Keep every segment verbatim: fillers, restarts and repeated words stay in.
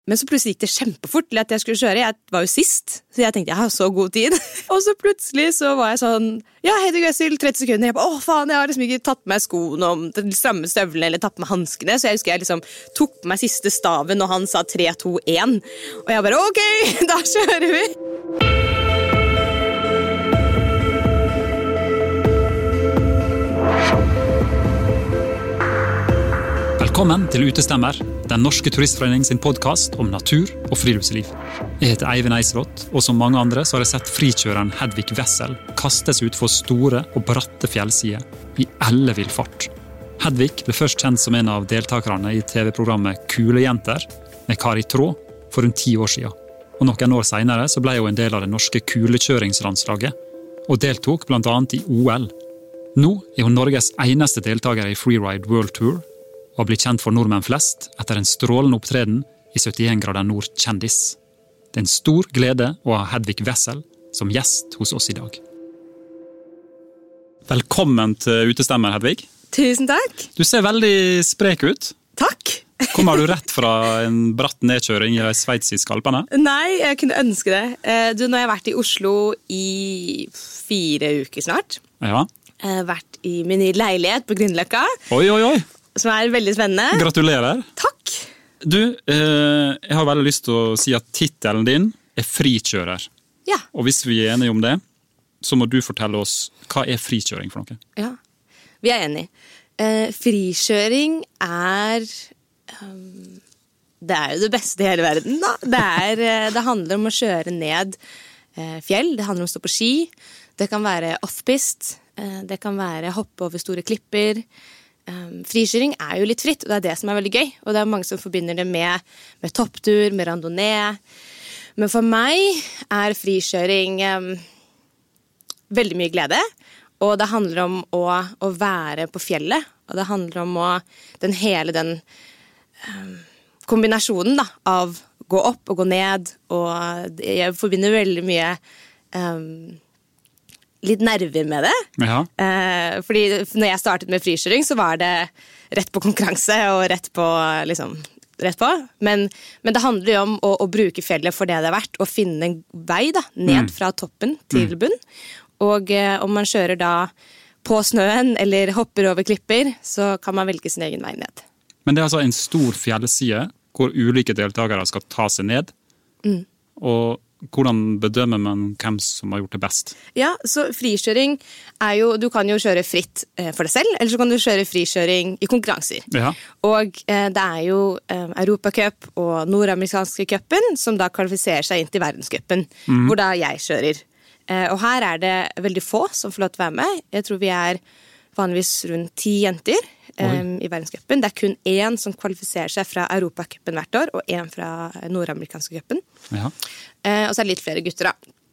Men så plutselig gikk det kjempefort til at jeg skulle kjøre. Jeg var jo sist, så jeg tenkte jeg har så god tid. Og så plutselig så var jeg sånn, ja, Hedvig Wessel, tretti sekunder. Jeg bare, åh faen, jeg har liksom ikke tatt på meg skoene om den stramme støvlene eller tatt på meg handskene. Så jeg husker jeg liksom tok på meg siste staven når han sa tre, to, en. Og jeg bare, ok, da kjører vi. Velkommen til Utestemmer, den norske turistforening sin podcast om natur og friluftsliv. Jeg heter Eivind Eislott, og som mange andre så har jeg sett frikjøreren Hedvig Wessel kastes ut for store og bratte fjellsider i ellevill fart. Hedvig ble først kjent som en av deltakerne i T V-programmet Kulejenter med Kari Traa for rundt ti år siden. Og noen år senere så ble hun en del av det norske kulekjøringslandslaget og deltok blant annet i O L. Nå er hun Norges eneste deltaker i Freeride World Tour og har blitt kjent for nordmenn flest etter en strålende opptreden i syttien grader nord kjendis. Det er en stor glede å ha Hedvig Wessel som gjest hos oss i dag. Velkommen til Utestemmer, Hedvig. Tusen takk. Du ser veldig sprek ut. Takk. Kommer du rett fra en bratt nedkjøring i de sveitsiske Alpene? Nei, jeg kunne ønske det. Du, nå har jeg vært i Oslo i fire uker snart. Ja. Jeg har vært i min nye leilighet på Grünerløkka. Oi, oi, oi. Som er veldig spennende. Gratulerer. Takk. Du, eh, jeg har veldig lyst til å si at titelen din er frikjører. Ja. Og hvis vi er enige om det, så må du fortelle oss hva er frikjøring for noe? Ja, vi er enige. Eh, frikjøring er... Um, det er jo det beste i hele verden, da. Det, er, det handler om å kjøre ned eh, fjell, det handler om å stå på ski, det kan være off-pist, eh, det kan være hoppe over store klipper. Um, frikjøring er jo litt fritt, og det er det som er veldig gøy. Og det er mange som forbinder det med, med topptur, med randonee. Men for meg er frikjøring um, veldig mye glede. Og det handler om å, å være på fjellet. Og det handler om å, den hele den um, kombinasjonen da, av gå opp og gå ned. Og jeg forbinder veldig mye... Um, litt nerver med det. Ja. Eh, fordi når jeg startet med frikjøring, så var det rett på konkurranse og rett på, liksom, rett på. Men, men det handler jo om å, å bruke fjellet for det det er verdt, og finne en vei da, ned mm. fra toppen til bunn. Og eh, om man kjører da på snøen eller hopper over klipper, så kan man velge sin egen vei ned. Men det er altså en stor fjellside hvor ulike deltakere skal ta seg ned. Mm. Og hvordan bedømmer man hvem som har gjort det best? Ja, så frikjøring er jo, du kan jo kjøre fritt for deg selv, eller så kan du kjøre frikjøring i konkurranser. Ja. Og eh, det er jo eh, Europacup og nordamerikanske cupen som da kvalifiserer seg inn til verdenscupen, mm. hvor da jeg kjører. Eh, og her er det veldig få som får lov til å være med. Jeg tror vi er vanligvis rundt ti jenter um, i verdenscupen. Det er kun én som kvalifiserer seg fra Europacupen hvert år, og én fra nordamerikanske cupen. Ja. Uh, og så er det litt flere gutter da.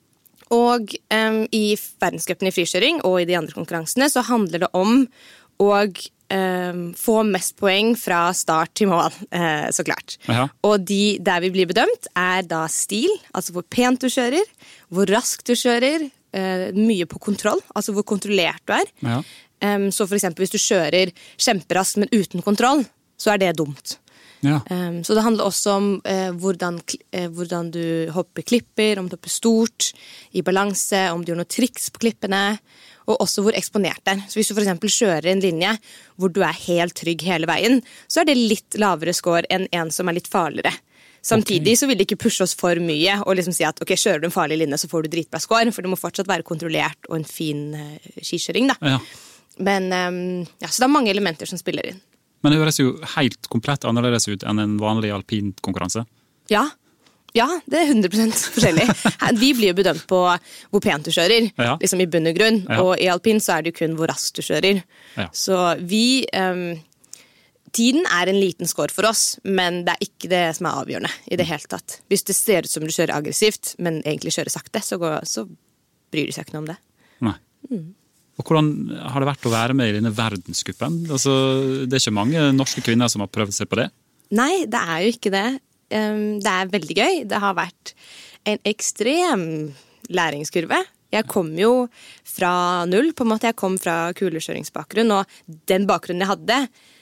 Og um, i verdenscupen i frikjøring og i de andre konkurransene så handler det om å um, få mest poeng fra start til mål, uh, så klart. Ja. Og de der vi blir bedømt er da stil, altså hvor pent du kjører, hvor raskt du kjører, uh, mye på kontroll, altså hvor kontrollert du er. Ja. Um, så for eksempel hvis du kjører kjemperaskt, men uten kontroll, så er det dumt. Ja. Um, så det handler også om uh, hvordan, uh, hvordan du hopper klipper, om du hopper stort, i balanse, om du gjør noen triks på klippene, og også hvor eksponert det er. Så hvis du for eksempel kjører en linje hvor du er helt trygg hele veien, så er det litt lavere score enn en som er litt farligere. Samtidig okay. så vil det ikke pushe oss for mye og liksom si at ok, kjører du en farlig linje så får du dritbra score, for det må fortsatt være kontrollert og en fin uh, skikjøring da. Ja. Men um, ja, så det er mange elementer som spiller inn. Men det høres jo helt komplett annerledes ut enn en vanlig alpin konkurranse. Ja, ja, det er hundre prosent forskjellig. Vi blir jo bedømt på hvor pent du kjører, ja. Liksom i bunn og grunn, ja. Og i alpin så er det jo kun hvor raskt du kjører. Ja. Så vi, um, tiden er en liten score for oss, men det er ikke det som er avgjørende i det hele tatt. Hvis det ser ut som du kjører aggressivt, men egentlig kjører sakte, så, går, så bryr du seg ikke noe om det. Nei. Mm. Og hvordan har det vært å være med i denne verdenscupen? Altså, det er ikke mange norske kvinner som har prøvd seg på det? Nei, det er jo ikke det. Det er veldig gøy. Det har vært en ekstrem læringskurve. Jeg kom jo fra null, på en måte. Jeg kom fra kulekjøringsbakgrunn, og den bakgrunnen jeg hadde,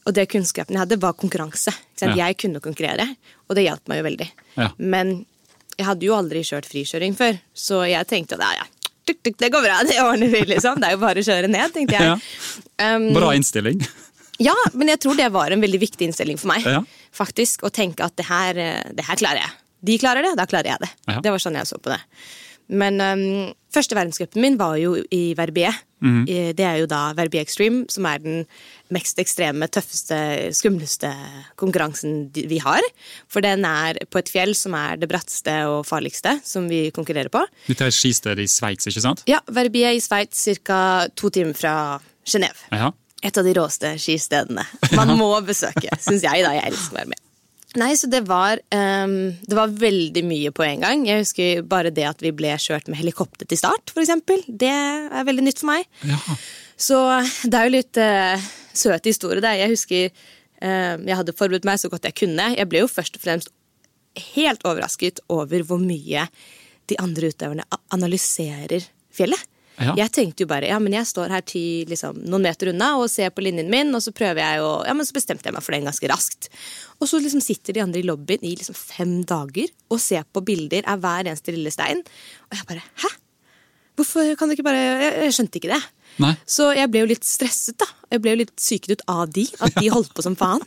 Og det kunnskapen jeg hadde var konkurranse. Ikke sant? Ja. Jeg kunne konkurrere, og det hjalp meg jo veldig. Ja. Men jeg hadde jo aldri kjørt frikjøring før, så jeg tenkte at ja, ja, det går bra, det ordner vi liksom. Det er jo bare å kjøre ned, tenkte jeg. Ja. Um, bra innstilling. Ja, men jeg tror det var en veldig viktig innstilling for meg, ja. faktisk. Å tenke at det her, det her klarer jeg. De klarer det, da klarer jeg det. Ja. Det var sånn jeg så på det. Men um, første verdenscupen min var jo i Verbier. Mm. Det er jo da Verbier Extreme, som er den mest ekstreme, tøffeste, skumleste konkurransen vi har. For den er på et fjell som er det bratteste og farligste som vi konkurrerer på. Du tar et skisted i Sveits, ikke sant? Ja, Verbier i Sveits, cirka to timer fra Genève. Ja. Et av de råeste skistedene. Man må besøke, synes jeg da, jeg elsker å være med. Nei, så det var, um, det var veldig mye på en gang. Jeg husker bare det at vi ble kjørt med helikopter til start, for eksempel. Det er veldig nytt for meg. Ja. Så det er jo litt uh, søt historie der. Jeg husker uh, jeg hadde forberedt meg så godt jeg kunne. Jeg ble jo først og fremst helt overrasket over hvor mye de andre utøverne analyserer fjellet. Ja. Jeg tenkte jo bare, ja, men jeg står her til liksom, noen meter unna og ser på linjen min, og så prøver jeg å, ja, men så bestemte jeg meg for den ganske raskt. Og så liksom sitter de andre i lobbyen i liksom fem dager og ser på bilder av hver eneste lille stein. Og jeg bare, hæ? Hvorfor kan du ikke bare, jeg, jeg skjønte ikke det. Nei. Så jeg ble jo litt stresset da. Jeg ble jo litt syket ut av de, at de holdt på som faen.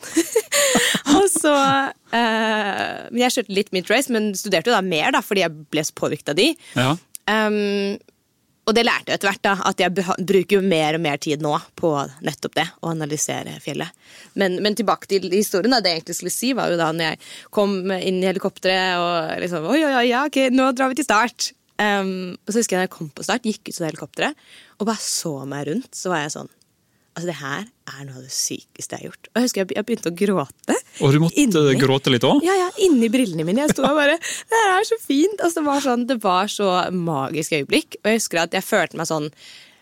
Og så, eh, jeg kjørte litt mid-race, men studerte jo da mer da, fordi jeg ble så påvirket av de. Ja. Um, Og det lærte jeg etter hvert da, at jeg bruker jo mer og mer tid nå på nettopp det, å analysere fjellet. Men, men tilbake til historien da, det jeg egentlig skulle si var jo da når jeg kom inn i helikopteret og liksom, oi, oi, oi, ja, ok, nå drar vi til start. Um, og så husker jeg da jeg kom på start, gikk ut til helikopteret, og bare så meg rundt, så var jeg sånn, altså det her er noe av det sykeste jeg har gjort. Og jeg husker jeg, jeg begynte å gråte. Og du måtte inni, gråte litt også? Ja, ja, inni brillene mine. Jeg stod og bare, det er så fint. Altså, det var sånn, det var så magisk øyeblikk. Og jeg husker at jeg følte meg sånn,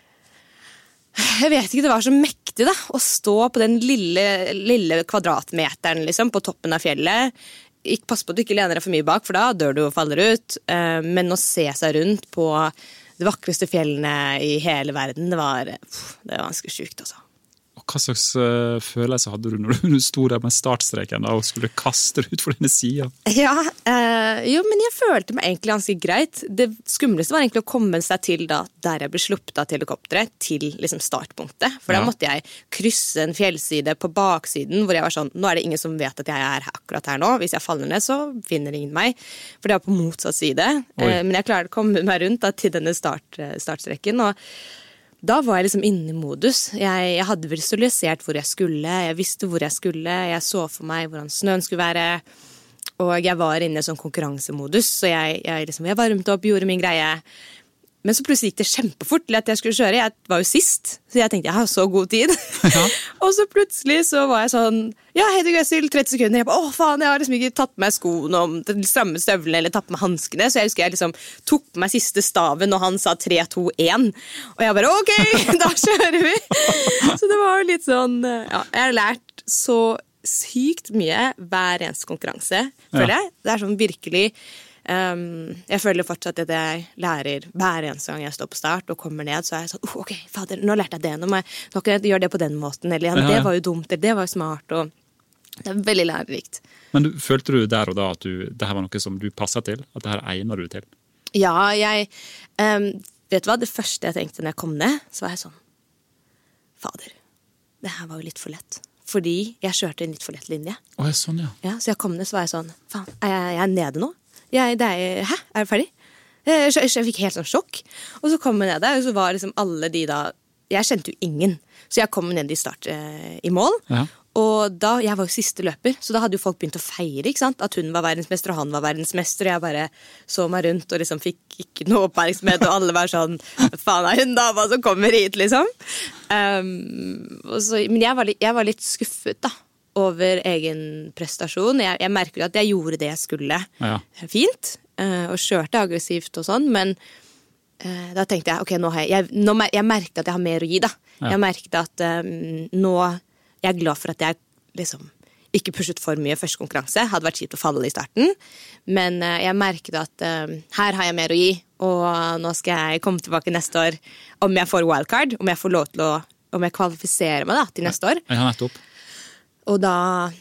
jeg vet ikke, det var så mektig da, å stå på den lille, lille kvadratmeteren liksom, på toppen av fjellet. Ikke, pass på at du ikke lener deg for mye bak, for da dør du og faller ut. Men å se seg rundt på de vakreste fjellene i hele verden, det var, det var ganske sykt altså. Og hva slags uh, følelse hadde du når du sto der med startstreken da, og skulle kaste det ut for denne siden? Ja, uh, jo, men jeg følte meg egentlig ganske greit. Det skumleste var egentlig å komme seg til da, der jeg ble sluppet av til helikopteret, til liksom, startpunktet. For da ja. måtte jeg krysse en fjellside på baksiden, hvor jeg var sånn, nå er det ingen som vet at jeg er akkurat her nå. Hvis jeg faller ned, så finner ingen meg. For det var på motsatt side. Uh, men jeg klarte å komme meg rundt da, til denne start, startstreken, og da var jeg liksom inne i modus. Jeg, jeg hadde visualisert hvor jeg skulle, jeg visste hvor jeg skulle, jeg så for meg hvordan snøen skulle være, og jeg var inne i sånn konkurransemodus, så jeg, jeg, liksom, jeg varmet opp, gjorde min greie. Men så plutselig gikk det kjempefort til at jeg skulle kjøre. Jeg var jo sist, så jeg tenkte jeg har så god tid. Ja. Og så plutselig så var jeg sånn, ja, Heidi Gøssel, tretti sekunder. Jeg bare, åh faen, jeg har liksom ikke tatt på meg skoene om de stramme støvlene, eller tatt på meg hanskene. Så jeg husker jeg liksom tok på meg siste staven, og han sa tre, to, én. Og jeg bare, ok, da kjører vi. Så det var litt sånn, ja, jeg har lært så sykt mye hver eneste konkurranse, føler jeg. Det er sånn virkelig... Um, jeg føler fortsatt at jeg lærer hver eneste gang jeg står på start og kommer ned, så er jeg sånn, oh, ok, fader, nå lærte jeg det, nå, må jeg, nå kan jeg gjøre det på den måten, eller ja, det var jo dumt, eller det var jo smart, og det er veldig lærerikt. Men du, følte du der og da at du, det her var noe som du passet til, at det her egner du til? Ja, jeg um, vet du hva, det første jeg tenkte når jeg kom ned, så var jeg sånn, fader, det her var jo litt for lett. Fordi jeg kjørte en litt for lett linje. Å, ja, sånn, ja. Ja, så jeg kom ned, så var jeg sånn, faen, er jeg, jeg er nede nå? Jeg, det er, hæ? Er jeg ferdig? Jeg, jeg, jeg fikk helt sånn sjokk. Og så kom jeg ned der, og så var liksom alle de da... Jeg kjente jo ingen. Så jeg kom ned i start eh, i mål. Ja. Og da, jeg var jo siste løper, så da hadde jo folk begynt å feire, ikke sant? At hun var verdensmester, og han var verdensmester, og jeg bare så meg rundt, og liksom fikk ikke noe oppmerksomhet, og alle var sånn, faen er hun dama som kommer hit, liksom. Um, og så, men jeg var, litt, jeg var litt skuffet, da. Over egen prestasjon. Jeg, jeg merker at jeg gjorde det jeg skulle ja. fint, uh, og kjørte aggressivt og sånn, men uh, da tenkte jeg, ok, nå har jeg, jeg, nå, jeg merket at jeg har mer å gi da. Ja. Jeg merket at um, nå jeg er glad for at jeg liksom ikke pushet for mye første konkurranse, hadde vært kjipt å falle i starten, men uh, jeg merket at uh, her har jeg mer å gi, og nå skal jeg komme tilbake neste år om jeg får wildcard, om jeg får lov til å, om jeg kvalifiserer meg da, til neste år. Ja, nettopp. Og da,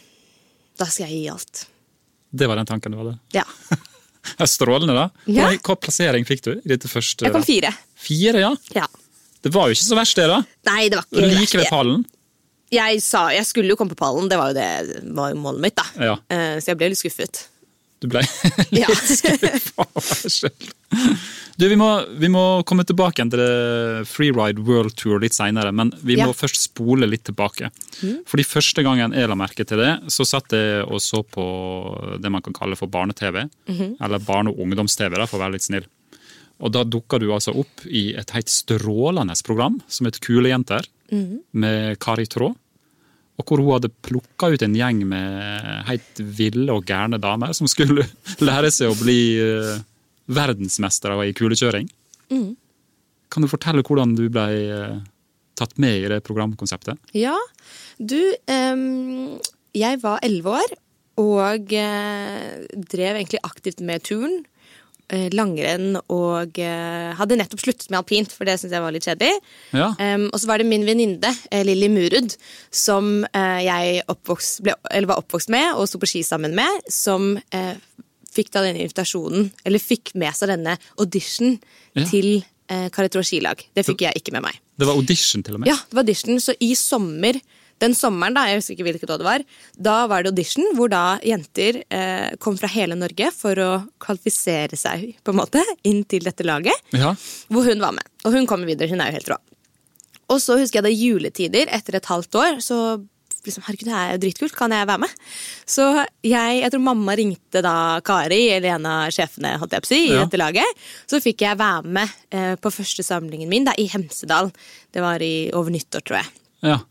da skal jeg gi alt. Det var den tanken du hadde? Ja. Det er strålende da. Ja. Hva, hva plassering fikk du i dette første? Jeg kom fire. Fire, ja? Ja. Det var jo ikke så verst det da. Nei, det var ikke verst. Like ved pallen? Jeg sa, jeg skulle jo komme på pallen, det var jo det var jo målet mitt da. Ja. Så jeg ble litt skuffet. Du ble litt Ja. skuffet av deg selv. Du, vi må, vi må komme tilbake til det Freeride World Tour litt senere, men vi må Ja. først spole litt tilbake. Mm. Fordi første gangen jeg la merke til det, så satt jeg og så på det man kan kalle for barne-tv, mm-hmm. eller barne- og ungdoms-tv, da, for å være litt snill. Og da dukket du altså opp i et helt strålende program, som het Kulejenter, mm-hmm. med Kari Traa, og hvor hun hadde plukket ut en gjeng med helt ville og gærne damer som skulle lære seg å bli uh, verdensmestere i kulekjøring. Mm. Kan du fortelle hvordan du ble uh, tatt med i det programkonseptet? Ja, du, um, jeg var elleve år og uh, drev egentlig aktivt med turen, langrenn og uh, hadde nettopp sluttet med alpint, for det synes jeg var litt kjedelig. Ja. Um, og så var det min venninne, Lilly Murud, som uh, jeg oppvokst, ble, eller var oppvokst med og stod på ski sammen med, som uh, fikk da denne invitasjonen, eller fikk med seg denne audition ja. til uh, Kari Traa skilag. Det fikk jeg ikke med meg. Det var audition til og med? Ja, det var audition, så i sommer den sommeren, da, jeg husker ikke hvilket år det var, da var det audition, hvor da jenter eh, kom fra hele Norge for å kvalifisere seg, på en måte, inn til dette laget, ja. hvor hun var med. Og hun kommer videre, hun er jo helt rå. Og så husker jeg det juletider, etter et halvt år, så liksom, herregud, det er jo dritkult, kan jeg være med? Så jeg, jeg tror mamma ringte da Kari, eller en av sjefene, holdt jeg på å si, i ja. dette laget, så fikk jeg være med eh, på første samlingen min, da, i Hemsedal. Det var i over nyttår, tror jeg. Ja.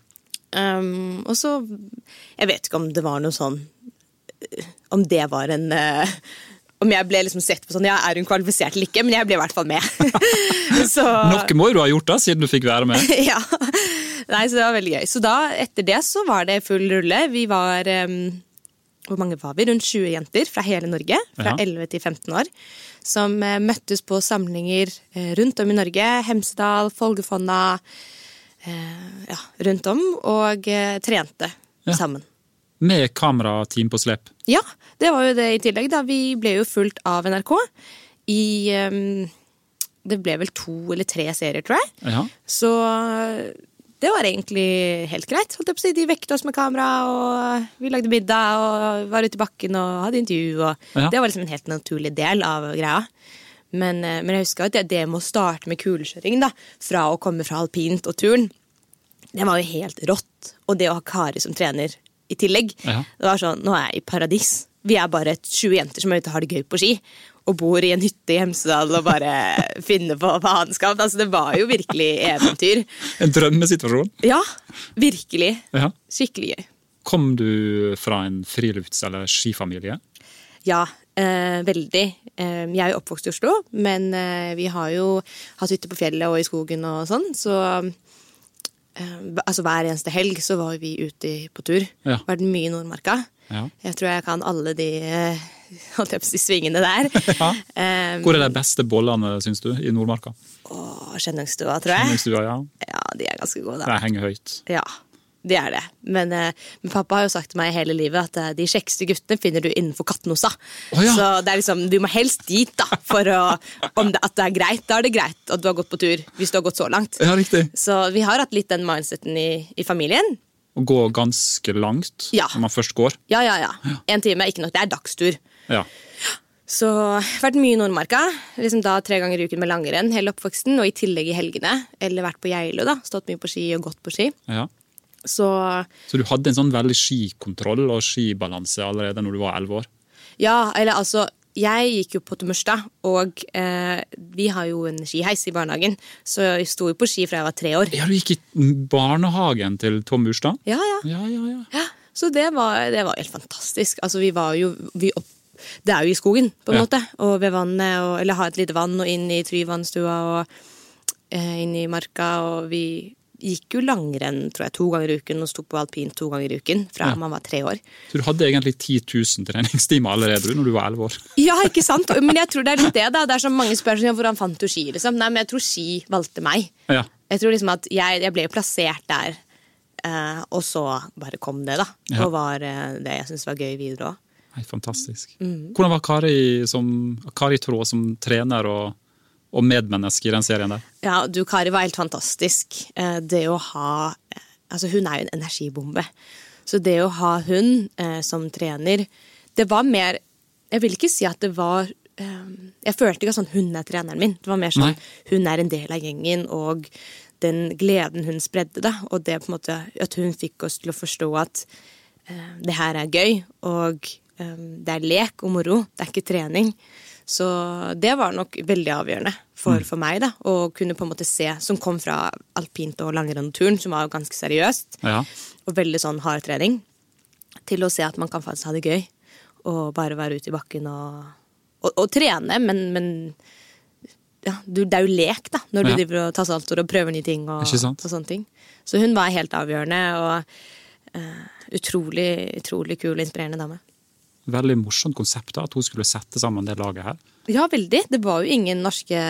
Um, og så, jeg vet ikke om det var noe sånn, om det var en, uh, om jeg ble liksom sett på sånn, ja, er hun kvalifisert eller ikke, men jeg ble i hvert fall med. så, Noe må du ha gjort da, siden du fikk være med. ja, nei, så det var veldig gøy. Så da, etter det så var det full rulle. Vi var, um, hvor mange var vi? Rundt tjue jenter fra hele Norge, fra ja. elleve til femten år, som uh, møttes på samlinger uh, rundt om i Norge, Hemsedal, Folgefonna, Uh, ja, rundt om, og uh, trente ja. sammen. Med kamerateam på slep? Ja, det var jo det i tillegg da. Vi ble jo fulgt av N R K i, um, det ble vel to eller tre serier, tror jeg. Ja. Så det var egentlig helt greit. Holdt jeg på å si. De vekket oss med kamera, og vi lagde middag, og var ute i bakken og hadde intervju, og ja. det var liksom en helt naturlig del av greia. Men, men jeg husker at det, det med å starte med kulekjøring da, fra å komme fra alpint og turen, det var jo helt rått. Og det å ha Kari som trener i tillegg, ja. det var sånn, nå er jeg i paradis. Vi er bare tjue jenter som er ute og har det gøy på ski, og bor i en hytte i Hemsedal og bare finner på faenskap. Altså, det var jo virkelig eventyr. En drømmesituasjon? Ja, virkelig. Ja. Skikkelig gøy. Kom du fra en frilufts- eller skifamilie? Ja, eh, veldig. Eh, jeg er jo oppvokst i Oslo, men eh, vi har jo hatt hytte på fjellet og i skogen og sånn, så eh, altså hver eneste helg så var vi ute på tur. Ja. Var det mye i Nordmarka. Ja. Jeg tror jeg kan alle de, eh, holdt jeg på å si, svingene der. Ja. Um, Hvor er de beste bollene, synes du, i Nordmarka? Åh, Skjennungstua, tror jeg. Skjennungstua, ja. Ja, de er ganske gode da. Det henger høyt. Ja. Det er det. Men, eh, men pappa har jo sagt til meg hele livet at eh, de kjekkeste guttene finner du innenfor Katnosa. Oh, ja. Så det er liksom, du må helst dit da, for å, om det, at det er greit, da er det greit at du har gått på tur, hvis du har gått så langt. Ja, riktig. Så vi har hatt litt den mindseten i, i familien. Å gå ganske langt ja. når man først går. Ja, ja, ja. ja. En time er ikke nok, det er dagstur. Ja. Så jeg har vært mye i Nordmarka, liksom da tre ganger i uken med langrenn, hele oppvoksten, og i tillegg i helgene, eller vært på Geilo da, stått mye på ski og gått på ski. Ja. Så, så du hadde en sånn veldig skikontroll og skibalanse allerede når du var elleve år? Ja, eller altså, jeg gikk jo på Tomørstad, og eh, vi har jo en skiheis i barnehagen, så jeg sto jo på ski fra jeg var tre år. Ja, du gikk i barnehagen til Tom Murstad? Ja, ja. ja, ja, ja. ja så det var, det var helt fantastisk. Altså, vi var jo, vi opp, det er jo i skogen, på en ja. måte, og ved vannet, og, eller ha et lite vann, og inn i Tryvannstua, og eh, inn i marka, og vi gikk jo langrenn, tror jeg, to ganger i uken, og sto på alpin to ganger i uken, fra ja. man var tre år. Så du hadde egentlig ti tusen treningstimer allerede når du var elleve år? Ja, ikke sant? Men jeg tror det er litt det da. Det er så mange spørsmål, hvordan fant du ski, liksom? Nei, men jeg tror ski valgte meg. Ja. Jeg tror liksom at jeg, jeg ble jo plassert der eh, og så bare kom det da, ja. Og var eh, det jeg synes var gøy videre også. Nei, fantastisk. Mm. Hvordan var Kari, som, Kari Traa som trener og, og medmenneske i den serien der? Ja, du, Kari var helt fantastisk. Eh, det å ha, altså hun er jo en energibombe, så det å ha hun eh, som trener, det var mer, jeg vil ikke si at det var, eh, jeg følte ikke sånn hun er treneren min, det var mer sånn, Nei. Hun er en del av gjengen, og den gleden hun spredde da, og det på en måte, at hun fikk oss til å forstå at eh, det her er gøy, og eh, det er lek og moro, det er ikke trening. Så det var nok veldig avgjørende for, mm. for meg da, å kunne på en måte se, som kom fra alpint og langrenn-turen, som var ganske seriøst, ja. Og veldig sånn hard trening, til å se at man kan faktisk ha det gøy, og bare være ute i bakken og, og, og trene, men, men ja, du, det er jo lek da, når du ja. Driver og tar salter og prøver nye ting og, og sånne ting. Så hun var helt avgjørende, og uh, utrolig, utrolig kul og inspirerende dame. Veldig morsomt konsept da, at hun skulle sette sammen det laget her. Ja, veldig. Det var jo ingen norske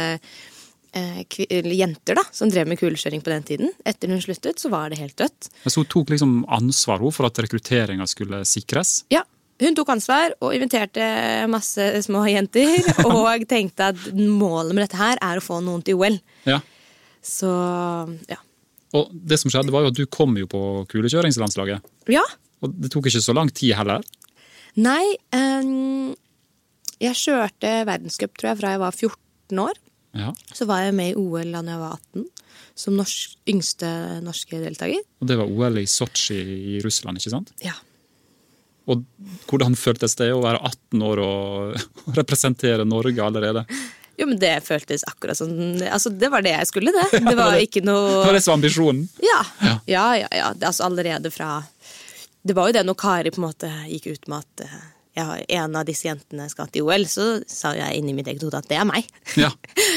eh, jenter da, som drev med kulekjøring på den tiden. Etter hun sluttet, så var det helt dødt. Men så hun tok liksom ansvar for at rekrutteringen skulle sikres? Ja, hun tok ansvar og inviterte masse små jenter, og tenkte at målet med dette her er å få noen til O L. Ja. Så, ja. Og det som skjedde var jo at du kom jo på kulekjøringslandslaget. Ja. Og det tok ikke så lang tid heller. Nei, um, jeg kjørte verdenscup, tror jeg, fra jeg var fjorten år. Ja. Så var jeg med i O L da jeg var atten, som norsk, yngste norske deltaker. Og det var O L i Sochi i Russland, ikke sant? Ja. Og hvordan føltes det å være atten år og representere Norge allerede? Jo, men det føltes akkurat sånn, altså det var det jeg skulle det. Det var ikke noe... Det var det som var ambisjonen? Ja, ja, ja, ja, ja. Det, altså allerede fra... Det var jo det når Kari på en måte gikk ut med at ja, en av disse jentene skal til O L, så sa jeg inn i mitt eget hode at det er meg. Ja.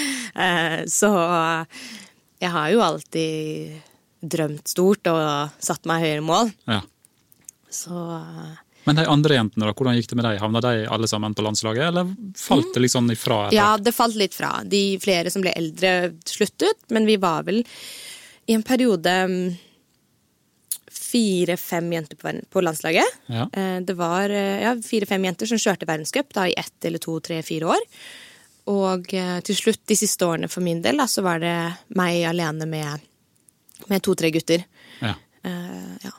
Så jeg har jo alltid drømt stort og satt meg høyere mål. Ja. Så... Men de andre jentene da, hvordan gikk det med deg? Havna de alle sammen på landslaget, eller falt det liksom ifra? Etter? Ja, det falt litt fra. De flere som ble eldre sluttet, men vi var vel i en periode... fire-fem jenter på, på landslaget. Ja. Det var ja, fire-fem jenter som kjørte verdenscup da, i ett eller to, tre, fire år. Og til slutt, de siste årene for min del, da, så var det meg alene med, med to-tre gutter. Ja. Uh, ja.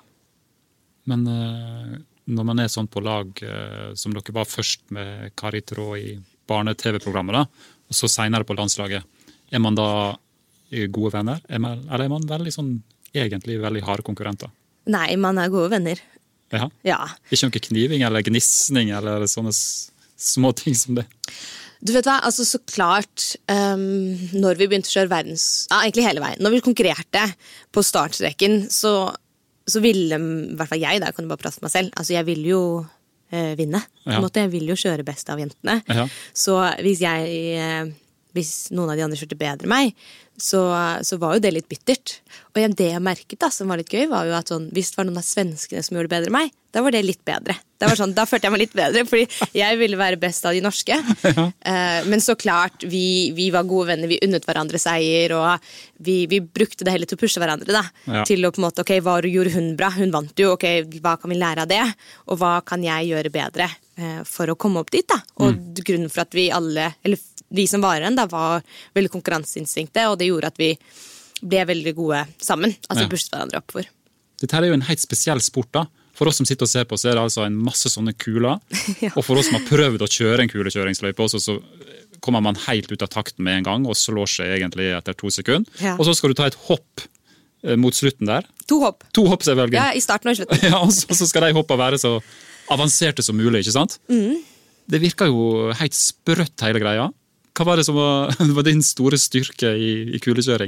Men uh, når man er sånn på lag, uh, som dere var først med Kari Traa i barne-tv-programmet, da, og så senere på landslaget, er man da gode venner? Er man, eller er man veldig sånn, egentlig veldig harde konkurrenter? Nei, man er gode venner. Ja. Ja. Ikke noe kniving eller gnissning eller sånne små ting som det. Du vet hva, altså så klart, um, når vi begynte å kjøre verdens... Ja, egentlig hele veien. Når vi konkurrerte på startstreken, så, så ville, i hvert fall jeg, der kan du bare prate for meg selv, altså jeg ville jo uh, vinne. På en måte, jeg ville jo kjøre best av jentene. Ja. Så hvis jeg... Uh, hvis noen av de andre kjørte bedre meg, så, så var jo det litt bittert. Og det jeg merket da, som var litt gøy, var jo at sånn, hvis det var noen av svenskene som gjorde det bedre enn meg, da var det litt bedre. Det var sånn, da følte jeg meg litt bedre, fordi jeg ville være best av de norske. Ja. Uh, men så klart, vi, vi var gode venner, vi unnet hverandre seier, og vi, vi brukte det heller til å pushe hverandre da, ja. Til å på en måte, ok, hva gjorde hun bra? Hun vant jo, ok, hva kan vi lære av det? Og hva kan jeg gjøre bedre uh, for å komme opp dit da? Og mm. grunnen for at vi alle, eller de som var igjen da, var veldig konkurranseinstinktet, og det gjorde at vi ble veldig gode sammen, altså ja. Pushet hverandre oppover. Dette er jo en helt spesiell sport da. For oss som sitter og ser på, så er det altså en masse sånne kuler, ja. Og for oss som har prøvd å kjøre en kulekjøringsløype også, så kommer man helt ut av takten med en gang, og slår seg egentlig etter to sekunder. Ja. Og så skal du ta et hopp eh, mot slutten der. To hopp. To hopp, selvfølgelig. Ja, i starten og i slutten. Ja, og så, så skal de hoppene være så avanserte som mulig, ikke sant? Mm. Det virker jo helt sprøtt hele greia. Hva var det som var, var din store styrke i, i kulekjøring?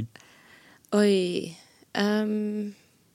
Oi... Um,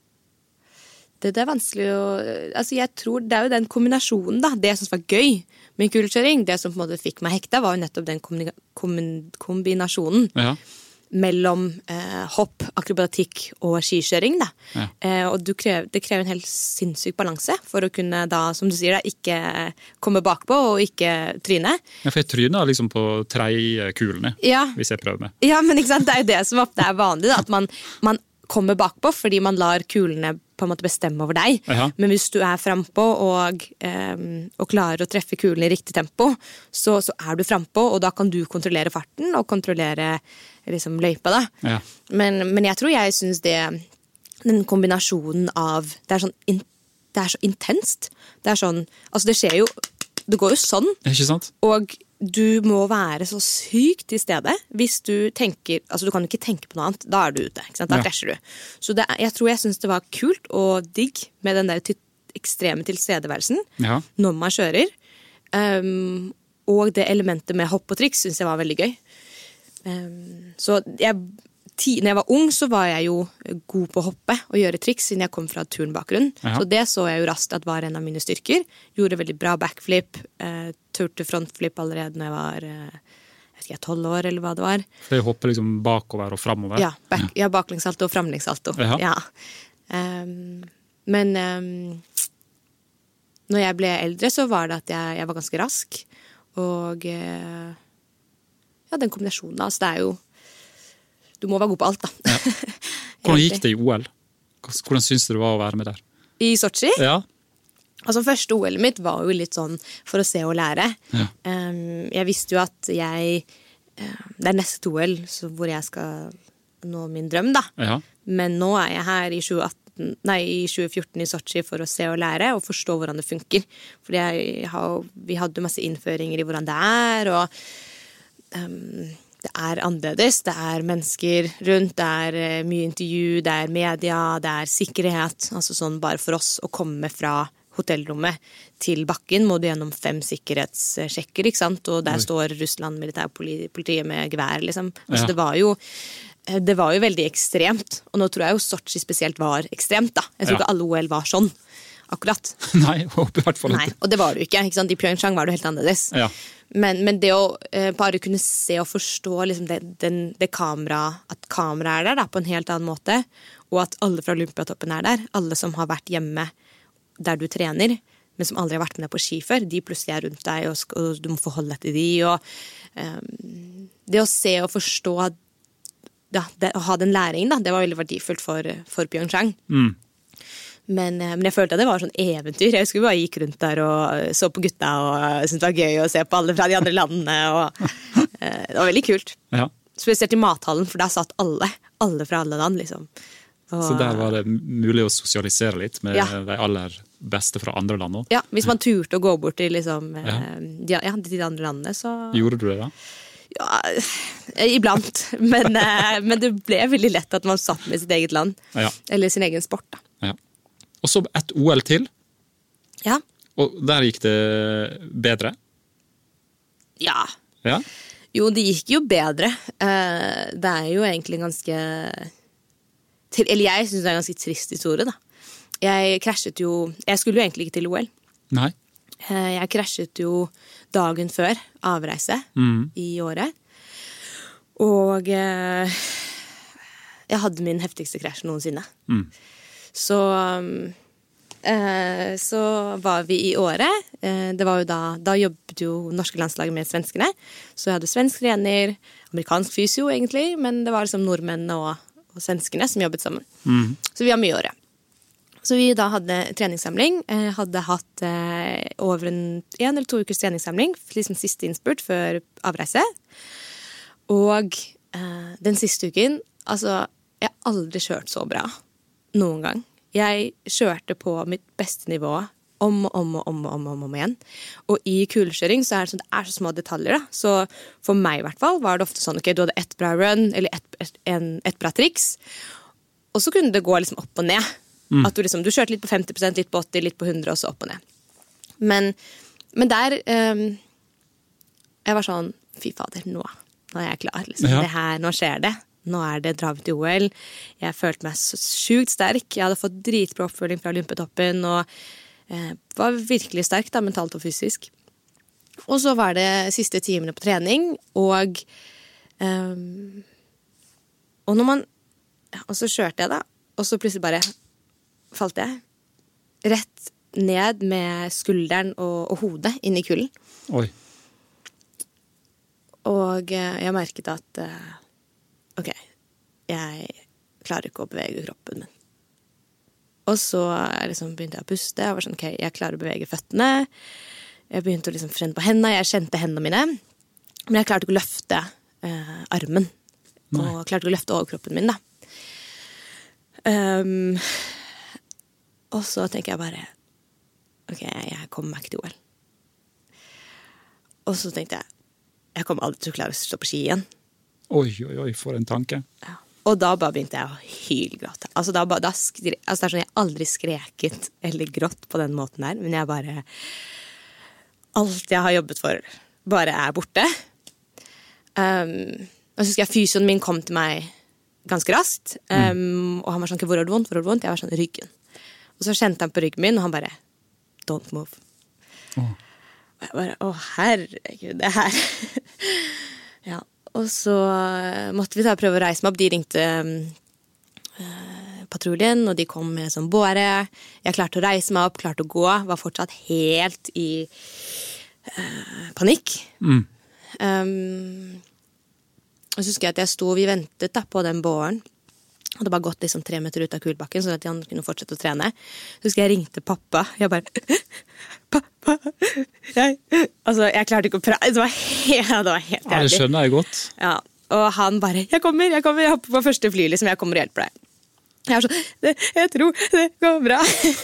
det, det er vanskelig å... Altså, jeg tror det er jo den kombinasjonen, da. Det jeg synes var gøy med kulekjøring, det som på en måte fikk meg hekta, var jo nettopp den kombinasjonen. Ja. Mellom eh, hopp, akrobatikk og skikjøring, da. Ja. Eh, og du krever, det krever en helt sinnssyk balanse for å kunne da, som du sier, da, ikke komme bakpå og ikke tryne. Ja, for jeg tryner liksom på tredje kulene, ja. Hvis jeg prøver med. Ja, men ikke sant, det er jo det som ofte er vanlig, da, at man, man kommer bakpå fordi man lar kulene på en måte bestemme over deg. Ja. Men hvis du er frempå og, um, og klarer å treffe kulen i riktig tempo, så, så er du frempå, og da kan du kontrollere farten og kontrollere liksom, løypa. Da. Ja. Men, men jeg tror jeg synes det, den kombinasjonen av, det er, sånn, det er så intenst. Det er sånn, altså det skjer jo, det går jo sånn. Ikke sant? Og du må være så sykt til stede hvis du tenker, altså du kan ikke tenke på noe annet, da er du ute, ikke sant? Da krasjer ja. du. Så det, jeg tror jeg synes det var kult og digg med den der ekstreme tilstedeværelsen ja. når man kjører. Um, og det elementet med hopp og triks synes jeg var veldig gøy. Um, så jeg, ti, når jeg var ung så var jeg jo god på å hoppe og gjøre triks siden jeg kom fra turnbakgrunn. Ja. Så det så jeg jo raskt at var en av mine styrker. Gjorde veldig bra backflip, uh, turte frontflip allerede når jeg var uh, jeg vet ikke, tolv år eller hva det var. For jeg hopper liksom bakover og fremover? Ja, back, ja baklengssalto og framlengssalto. Ja. Ja. Um, men um, når jeg ble eldre så var det at jeg, jeg var ganske rask. Og uh, ja, den kombinasjonen, altså det er jo du må være god på alt, da. Ja. Hvordan gikk det i O L? Hvordan synes du det var å være med der? I Sochi? Ja. Altså, første O L mitt var jo litt sånn for å se og lære. Ja. Um, jeg visste jo at jeg uh, det er neste O L så hvor jeg skal nå min drøm, da. Ja. Men nå er jeg her i tjue atten, nei, i tjue fjorten i Sochi for å se og lære og forstå hvordan det funker. Fordi jeg har, vi hadde masse innføringer i hvordan det er, og um, det er annerledes, det er mennesker rundt, det er mye intervju, det er media, det er sikkerhet. Altså sånn bare for oss å komme fra hotellrommet til bakken må du gjennom fem sikkerhetssjekker, ikke sant? Og der Oi. Står Russland militærpolitiet med gevær, liksom. Altså ja. det var jo det var jo veldig ekstremt, og nå tror jeg jo Sochi spesielt var ekstremt, da. Jeg tror ja. ikke alle O L var sånn, akkurat. Nei, jeg håper i hvert fall ikke. Nei, og det var du ikke, ikke sant? I Pyeongchang var du helt annerledes. Ja. Men, men det å eh, bare kunne se og forstå liksom det, den, det kamera, at kamera er der da, på en helt annen måte, og at alle fra Olympiatoppen er der, alle som har vært hjemme der du trener, men som aldri har vært med deg på ski før, de plutselig er rundt deg, og, og du må forholde deg til de, og um, det å se og forstå ja, det, å ha den læringen, da, det var veldig verdifullt for, for Pyeongchang. Mm. Men, men jeg følte at det var sånn eventyr. Jeg husker vi bare gikk rundt der og så på gutta og syntes det var gøy å se på alle fra de andre landene. Og, eh, det var veldig kult. Ja. Spesielt i mathallen, for der satt alle. Alle fra alle land, liksom. Og, så der var det mulig å sosialisere litt med ja. de aller beste fra andre land også? Ja, hvis man turte å gå bort til liksom, ja. De, ja, de andre landene, så... Gjorde du det da? Ja, iblant. Men, men det ble veldig lett at man satt med sitt eget land. Ja. Eller sin egen sport, da. Ja. Og så et O L til. Ja. Og der gikk det bedre? Ja. Ja? Jo, det gikk jo bedre. Det er jo egentlig ganske... Eller jeg synes det er en ganske trist historie, da. Jeg krasjet jo... Jeg skulle jo egentlig ikke til O L. Nei. Jeg krasjet jo dagen før avreise mm. i året. Og jeg hadde min heftigste krasj noensinne. Mm. Så, eh, så var vi i året. Eh, det var jo da, da jobbet jo norske landslaget med svenskene. Så jeg hadde svensk trener, amerikansk fysio egentlig, men det var liksom nordmennene og, og svenskene som jobbet sammen. Mm. Så vi var mye i året. Så vi da hadde treningssamling, eh, hadde hatt eh, over en, en eller to ukers treningssamling, liksom siste innspurt før avreise. Og eh, den siste uken, altså, jeg har aldri kjørt så bra. Noen gang. Jeg kjørte på mitt beste nivå om og om og om, om, om, om igjen. Og i kulekjøring så er det, sånn, det er så små detaljer. Da. Så for meg i hvert fall var det ofte sånn, ok, du hadde ett bra run, eller ett et, en, et bra triks. Og så kunne det gå liksom opp og ned. Mm. At du, liksom, du kjørte litt på femti prosent, litt på åtti, litt på hundre, og så opp og ned. Men, men der um, jeg var sånn, fy fader, nå, nå er jeg klar. Liksom. Ja. Det her, nå skjer det. Nå er det drar vi til O L. Jeg følte meg så sjukt sterk. Jeg hadde fått dritbra oppfølging fra Olympiatoppen, og eh, var virkelig sterk da, mentalt og fysisk. Og så var det siste timene på trening, og um, og når man og så kjørte jeg da, og så plutselig bare falt jeg rett ned med skulderen og, og hodet inn i kulden. Oi. Og eh, jeg merket at eh, ok, jeg klarer ikke å bevege kroppen min. Og så liksom begynte jeg å puste. Jeg var sånn, ok, jeg klarer å bevege føttene. Jeg begynte å liksom kjenne på hendene. Jeg kjente hendene mine. Men jeg klarte ikke å løfte eh, armen. Nei. Og klarte ikke å løfte overkroppen min, da. Um, og så tenker jeg bare, ok, jeg kommer meg ikke til O L. Og så tenkte jeg, jeg kommer aldri til å klare å stå på ski igjen. Oi, oi, oi, for en tanke. Ja. Og da bare begynte jeg å hylgråte. Altså, da, da skre, altså det er sånn, jeg har aldri skreket eller grått på den måten her, men jeg bare, alt jeg har jobbet for, bare er borte. Um, og så husker jeg fysioen min kom til meg ganske raskt, um, mm. og han var sånn, hvor er det vondt, hvor er det vondt? Jeg var sånn, ryggen. Og så kjente han på ryggen min, og han bare, don't move. Åh. Oh. Og jeg bare, å herregud, det her. Ja, og så måtte vi da prøve å reise meg opp. De ringte uh, patruljen, og de kom med sånn båre. Jeg klarte å reise meg opp, klarte å gå. Var fortsatt helt i uh, panikk. Mm. Um, og så husker jeg at jeg sto, vi ventet da på den båren. Og det bare gått liksom tre meter ut av kulbakken, sånn at han kunne fortsette å trene. Så husker jeg ringte pappa. Jeg bare, pappa, jeg... Altså, jeg klarte ikke å prate. Det var helt, det var helt ja, det skjønner jeg godt. Ja, og han bare, jeg kommer, jeg kommer, jeg hopper på første fly, liksom, jeg kommer og hjelper deg. Jeg er sånn, det, jeg tror det går bra.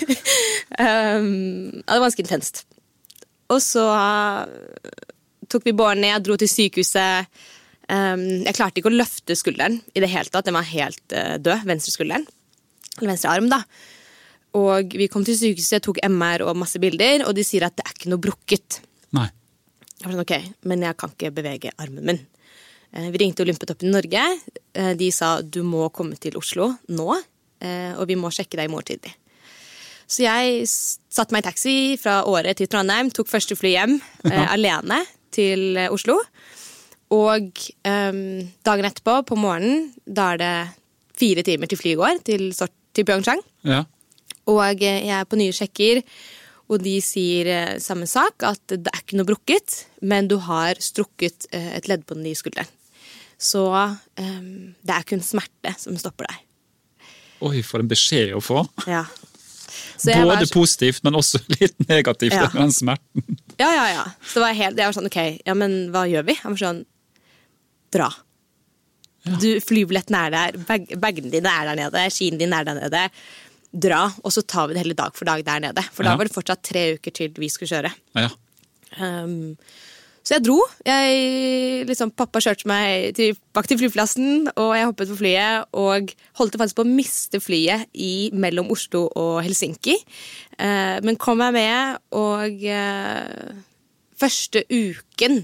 um, ja, det var ganske intenst. Og så uh, tok vi båren ned, dro til sykehuset. Um, jeg klarte ikke å løfte skulderen i det hele tatt. Den var helt uh, død, venstre skulderen. Eller venstre arm, da. Og vi kom til sykehuset, tok M R og masse bilder, og de sier at det er ikke noe brukket. Nei. Jeg var sånn, ok, men jeg kan ikke bevege armen min. Uh, vi ringte Olympiatoppen i Norge. Uh, de sa, du må komme til Oslo nå, uh, og vi må sjekke deg i morgen tidlig. Så jeg satte meg i taxi fra Åre til Trondheim, tok første fly hjem, uh, alene til uh, Oslo. Og um, dagen etterpå, på morgenen, da er det fire timer til flyet går, til, til Pyeongchang. Ja. Og jeg er på nye sjekker, og de sier uh, samme sak, at det er ikke noe brukket, men du har strukket uh, et ledd på den nye skulderen. Så um, det er kun smerte som stopper deg. Oi, for en beskjed å få. Ja. Både var... positivt, men også litt negativt, ja. Den smerten. Ja, ja, ja. Så det var helt, jeg var sånn, ok, ja, men hva gjør vi? Jeg var sånn, dra. Ja. Du, flybilletten er der, bag, bagene dine er der nede, skien din er der nede. Dra, og så tar vi det hele dag for dag der nede. For ja. Da var det fortsatt tre uker til vi skulle kjøre. Ja. Um, så jeg dro. Jeg, liksom, pappa kjørte meg tilbake til flyplassen, og jeg hoppet på flyet, og holdt faktisk på å miste flyet i, mellom Oslo og Helsinki. Uh, men kom jeg med, og uh, første uken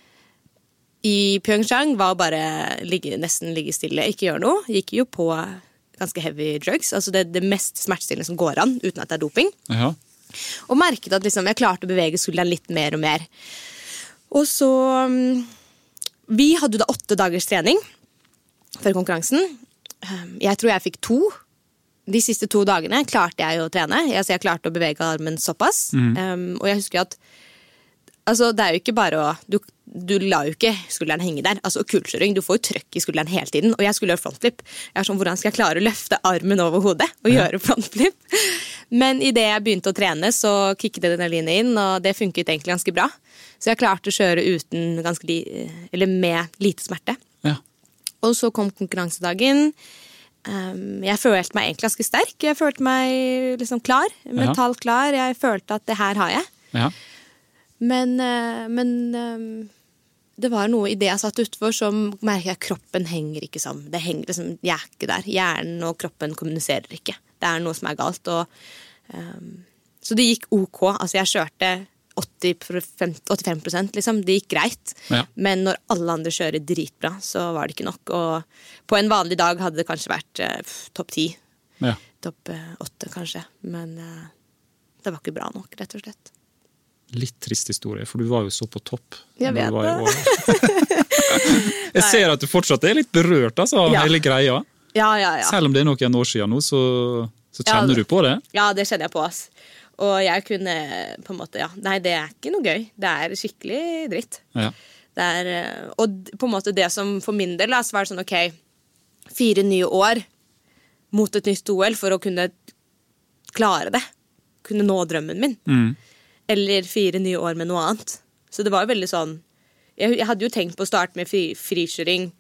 i Pyeongchang var bare ligge, nesten ligge stille, ikke gjøre noe. Gikk jo på ganske heavy drugs, altså det, det mest smertestillende som går an, uten at det er doping. Ja. Og merket at liksom, jeg klarte å bevege skulderen litt mer og mer. Og så, vi hadde da åtte dagers trening før konkurransen. Jeg tror jeg fikk to. De siste to dagene klarte jeg å trene. Altså, jeg klarte å bevege armen såpass. Mm. Um, og jeg husker at altså, det er jo ikke bare å du, du la jo ikke skulderen henge der. Altså, kulkjøring, du får jo trøkk i skulderen hele tiden. Og jeg skulle gjøre frontflip. Jeg er sånn, hvordan skal jeg klare å løfte armen over hodet og ja. Gjøre frontflip? Men i det jeg begynte å trene, så kikket adrenalinet inn, og det funket egentlig ganske bra. Så jeg klarte å kjøre uten ganske li, eller med lite smerte. Ja. Og så kom konkurransedagen. Um, jeg følte meg egentlig ganske sterk. Jeg følte meg liksom klar, mentalt klar. Jeg følte at det her har jeg. Ja. Men, uh, men um, det var noe i det jeg satt utenfor som merker jeg at kroppen henger ikke sammen. Det henger liksom, jeg er ikke der. Hjernen og kroppen kommuniserer ikke. Det er noe som er galt. Og, um, så det gikk ok. Altså jeg kjørte åttifem prosent liksom. Det gikk greit. Ja. Men når alle andre kjører dritbra, så var det ikke nok. Og på en vanlig dag hadde det kanskje vært uh, topp ti. Ja. Topp uh, åtte kanskje. Men uh, det var ikke bra nok, rett og slett. Litt trist historie, for du var jo så på topp. Jeg vet det. Jeg ser at du fortsatt er litt berørt altså, av ja. Hele greia. Ja, ja, ja. Selv om det er noen år siden nå, så, så kjenner ja, du på det. Ja, det kjenner jeg på, ass. Og jeg kunne på en måte, ja, nei, det er ikke noe gøy. Det er skikkelig dritt. Ja. Det er, og på en måte det som for min del, så var det sånn, ok, fire nye år mot et nytt O L for å kunne klare det. Kunne nå drømmen min. Mm. Eller fire nye år med noe annet. Så det var jo veldig sånn, jeg, jeg hadde jo tenkt på å starte med fri, frikjøring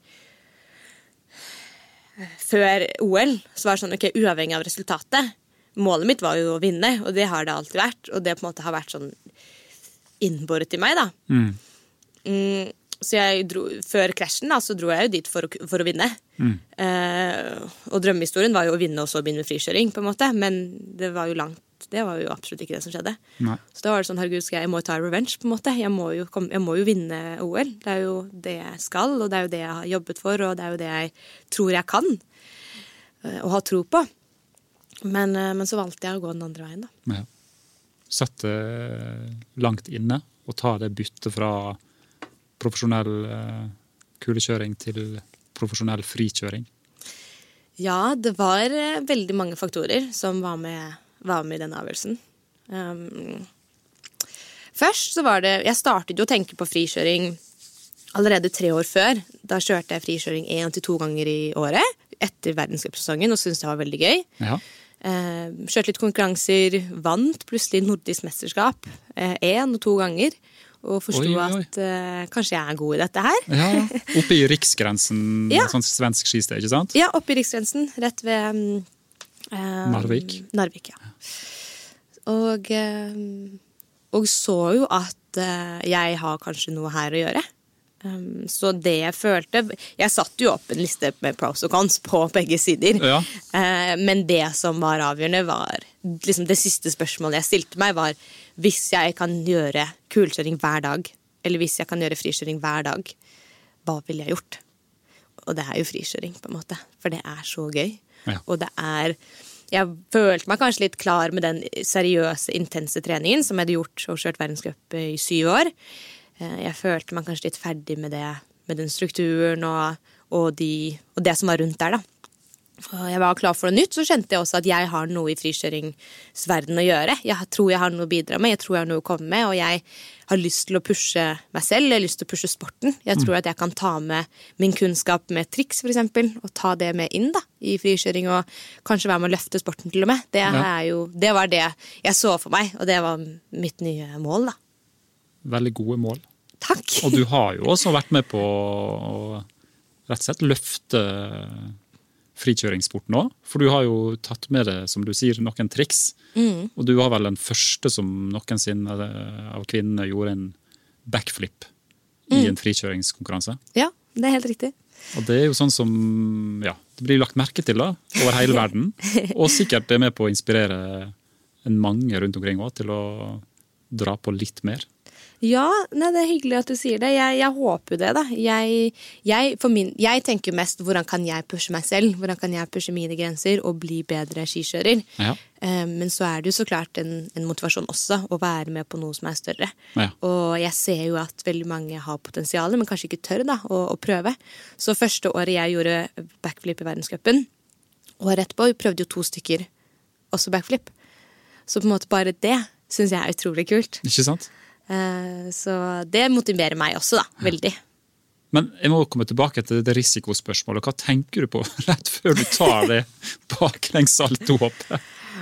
før O L. Så var det sånn, ok, uavhengig av resultatet. Målet mitt var jo å vinne, og det har det alltid vært. Og det på en måte har vært sånn innboret i meg, da. Mm. Mm, så jeg dro, før krasjen da, så dro jeg jo dit for å, for å vinne. Mm. Eh, og drømmehistorien var jo å vinne og så begynne med frikjøring, på en måte. Men det var jo langt, det var jo absolutt ikke det som skjedde. Nei. Så da var det sånn, herregud, skal jeg, jeg må ta revenge, på en måte. Jeg må, jo komme, jeg må jo vinne O L. Det er jo det jeg skal, og det er jo det jeg har jobbet for, og det er jo det jeg tror jeg kan. Eh, og har tro på. Men, eh, men så valgte jeg å gå den andre veien, da. Ja. Satt det langt inne å ta det byttet fra profesjonell eh, kulekjøring til profesjonell frikjøring? Ja, det var eh, veldig mange faktorer som var med, var med i den avgjørelsen. Um, først så var det, jeg startet jo å tenke på frikjøring allerede tre år før. Da kjørte jeg frikjøring en til to ganger i året, etter verdenscupsesongen, og syntes det var veldig gøy. Ja. Eh, kjørte litt konkurranser, vant plutselig nordisk mesterskap, eh, en og to ganger, og forstod oi, oi. at uh, kanskje jeg er god i dette her. Ja, oppe i riksgrensen, ja. Sånn svensk skisted, ikke sant? Ja, oppe i riksgrensen, rett ved uh, Narvik. Narvik, ja. Og, uh, og så jo at uh, jeg har kanskje noe her å gjøre. Um, så det jeg følte, jeg satt jo opp en liste med pros og cons på begge sider, ja. uh, men det som var avgjørende var, liksom det siste spørsmålet jeg stilte meg var, hvis jeg kan gjøre kulkjøring hver dag, eller hvis jeg kan gjøre frikjøring hver dag, hva ville jeg gjort? Og det er jo frikjøring på en måte, for det er så gøy. Ja. Og det er, jeg følte meg kanskje litt klar med den seriøse, intense treningen som jeg hadde gjort og kjørt verdenscup i syv år. Jeg følte meg kanskje litt ferdig med det, med den strukturen og, og, de, og det som var rundt der da. Og jeg var klar for noe nytt, så kjente jeg også at jeg har noe i frikjøringsverden å gjøre. Jeg tror jeg har noe å bidra med, jeg tror jeg har noe å komme med, og jeg har lyst til å pushe meg selv, jeg har lyst til å pushe sporten. Jeg tror at jeg kan ta med min kunnskap med triks, for eksempel, og ta det med inn da, i frikjøring, og kanskje være med å løfte sporten til og med. Det, er jo, det var det jeg så for meg, og det var mitt nye mål da. Veldig gode mål. Takk. Og du har jo også vært med på å rett og slett løfte frikjøringssporten også, for du har jo tatt med det, som du sier, noen triks, mm. og du var vel den første som noensinne av kvinnene gjorde en backflip mm. i en frikjøringskonkurranse. Ja, det er helt riktig. Og det er jo sånn som, ja, det blir lagt merke til da, over hele verden, og sikkert det er med på å inspirere en mange rundt omkring også, til å dra på litt mer. Ja, nei, det er hyggelig at du sier det. Jeg, jeg håper jo det da. Jeg, jeg, for min, jeg tenker mest hvordan kan jeg pushe meg selv, hvordan kan jeg pushe mine grenser og bli bedre skikjører. Ja. Um, men så er det jo så klart en, en motivasjon også å være med på noe som er større. Ja. Og jeg ser jo at veldig mange har potensial, men kanskje ikke tør da, å, å prøve. Så første året jeg gjorde backflip i verdenscupen, året etterpå prøvde jo to stykker også backflip. Så på en måte bare det synes jeg er utrolig kult. Ikke sant? Så det motiverer meg også da, veldig. Men jeg må komme tilbake til det risikospørsmålet. Hva tenker du på rett før du tar det baklengs saltohoppet?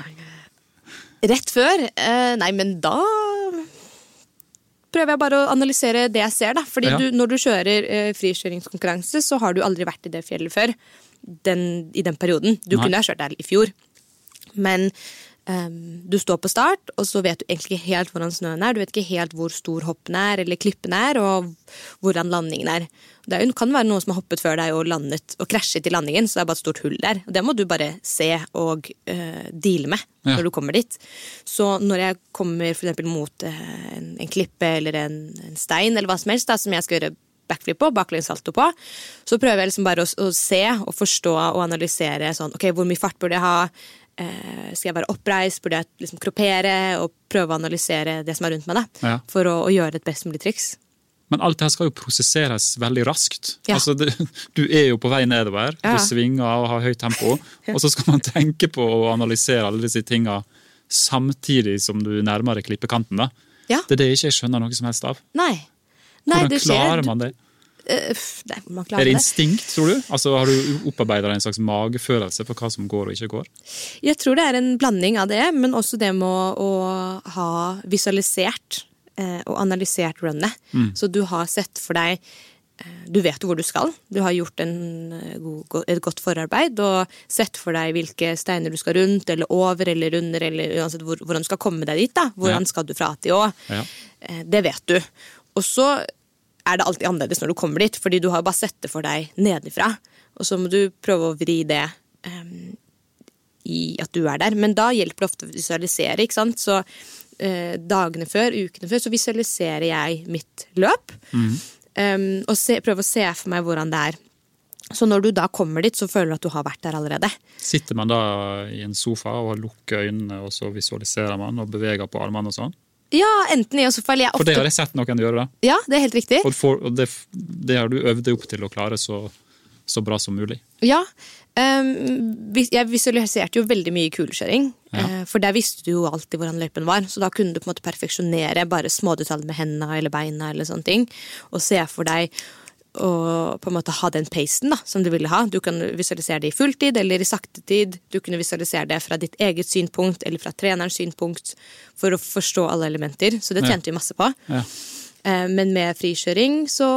Rett før? Nei, men da prøver jeg bare å analysere det jeg ser da. Fordi ja. du, når du kjører frikjøringskonkurranse, så har du aldri vært i det fjellet før den, i den perioden. Du Nei. Kunne ha kjørt der i fjor. Men Um, du står på start, og så vet du egentlig ikke helt hvordan snøen er. Du vet ikke helt hvor stor hoppen er, eller klippen er, og hvordan landingen er. Det kan være noen som har hoppet før deg og landet, og krasjet i landingen, så det er bare et stort hull der. Og det må du bare se og uh, deale med ja. Når du kommer dit. Så når jeg kommer for eksempel mot uh, en, en klippe eller en, en stein, eller hva som helst, da, som jeg skal gjøre backflip på, baklengssalto på, så prøver jeg liksom bare å, å se og forstå og analysere sånn, ok, hvor mye fart burde jeg ha, eh, skal jeg være oppreist, burde jeg liksom kroppere og prøve å analysere det som er rundt meg da, ja. For å, å gjøre et best mulig triks. Men alt det her skal jo prosesseres veldig raskt. Ja. Altså, det, du er jo på vei nedover, ja. Du svinger og har høyt tempo, ja. Og så skal man tenke på å analysere alle disse tingene samtidig som du nærmer deg klippekanten da. Ja. Det er det ikke jeg skjønner noe som helst av. Nei. Nei, Hvordan klarer man det? det, man klarer er det instinkt, tror du? Altså, har du opparbeidet en slags magefølelse for hva som går og ikke går? Jeg tror det er en blanding av det, men også det med å, å ha visualisert eh, og analysert runnet. Mm. Så du har sett for deg, eh, du vet hvor du skal, du har gjort en, god, et godt forarbeid, og sett for deg hvilke steiner du skal rundt, eller over, eller under, eller uansett hvor, hvordan du skal komme deg dit, da. Hvordan ja. Skal du fra til å? Ja. Eh, det vet du. Og så er det alltid annerledes når du kommer dit, fordi du har bare sett det for deg nedenfra, og så må du prøve å vri det um, i at du er der. Men da hjelper det ofte å visualisere, ikke sant? Så uh, dagene før, ukene før, så visualiserer jeg mitt løp, mm. um, og se, prøver å se for meg hvordan det er. Så når du da kommer dit, så føler du at du har vært der allerede. Sitter man da i en sofa og lukker øynene, og så visualiserer man og beveger på armene og sånn? Ja, enten i og så fall jeg ofte... For det har jeg sett noen gjøre da. Ja, det er helt riktig. Og, for, og det, det har du øvd deg opp til å klare så, så bra som mulig. Ja, um, jeg visualiserte jo veldig mye kulekjøring, ja. uh, for der visste du jo alltid hvordan løypen var, så da kunne du på en måte perfeksjonere bare smådetaljer med hendene eller beina eller sånne ting, og se for deg og på en måte ha den pacen da, som du ville ha. Du kan visualisere det i fulltid eller i saktetid. Du kunne visualisere det fra ditt eget synpunkt eller fra trenerens synpunkt for å forstå alle elementer. Så det tjente vi masse på. Ja. Men med frikjøring så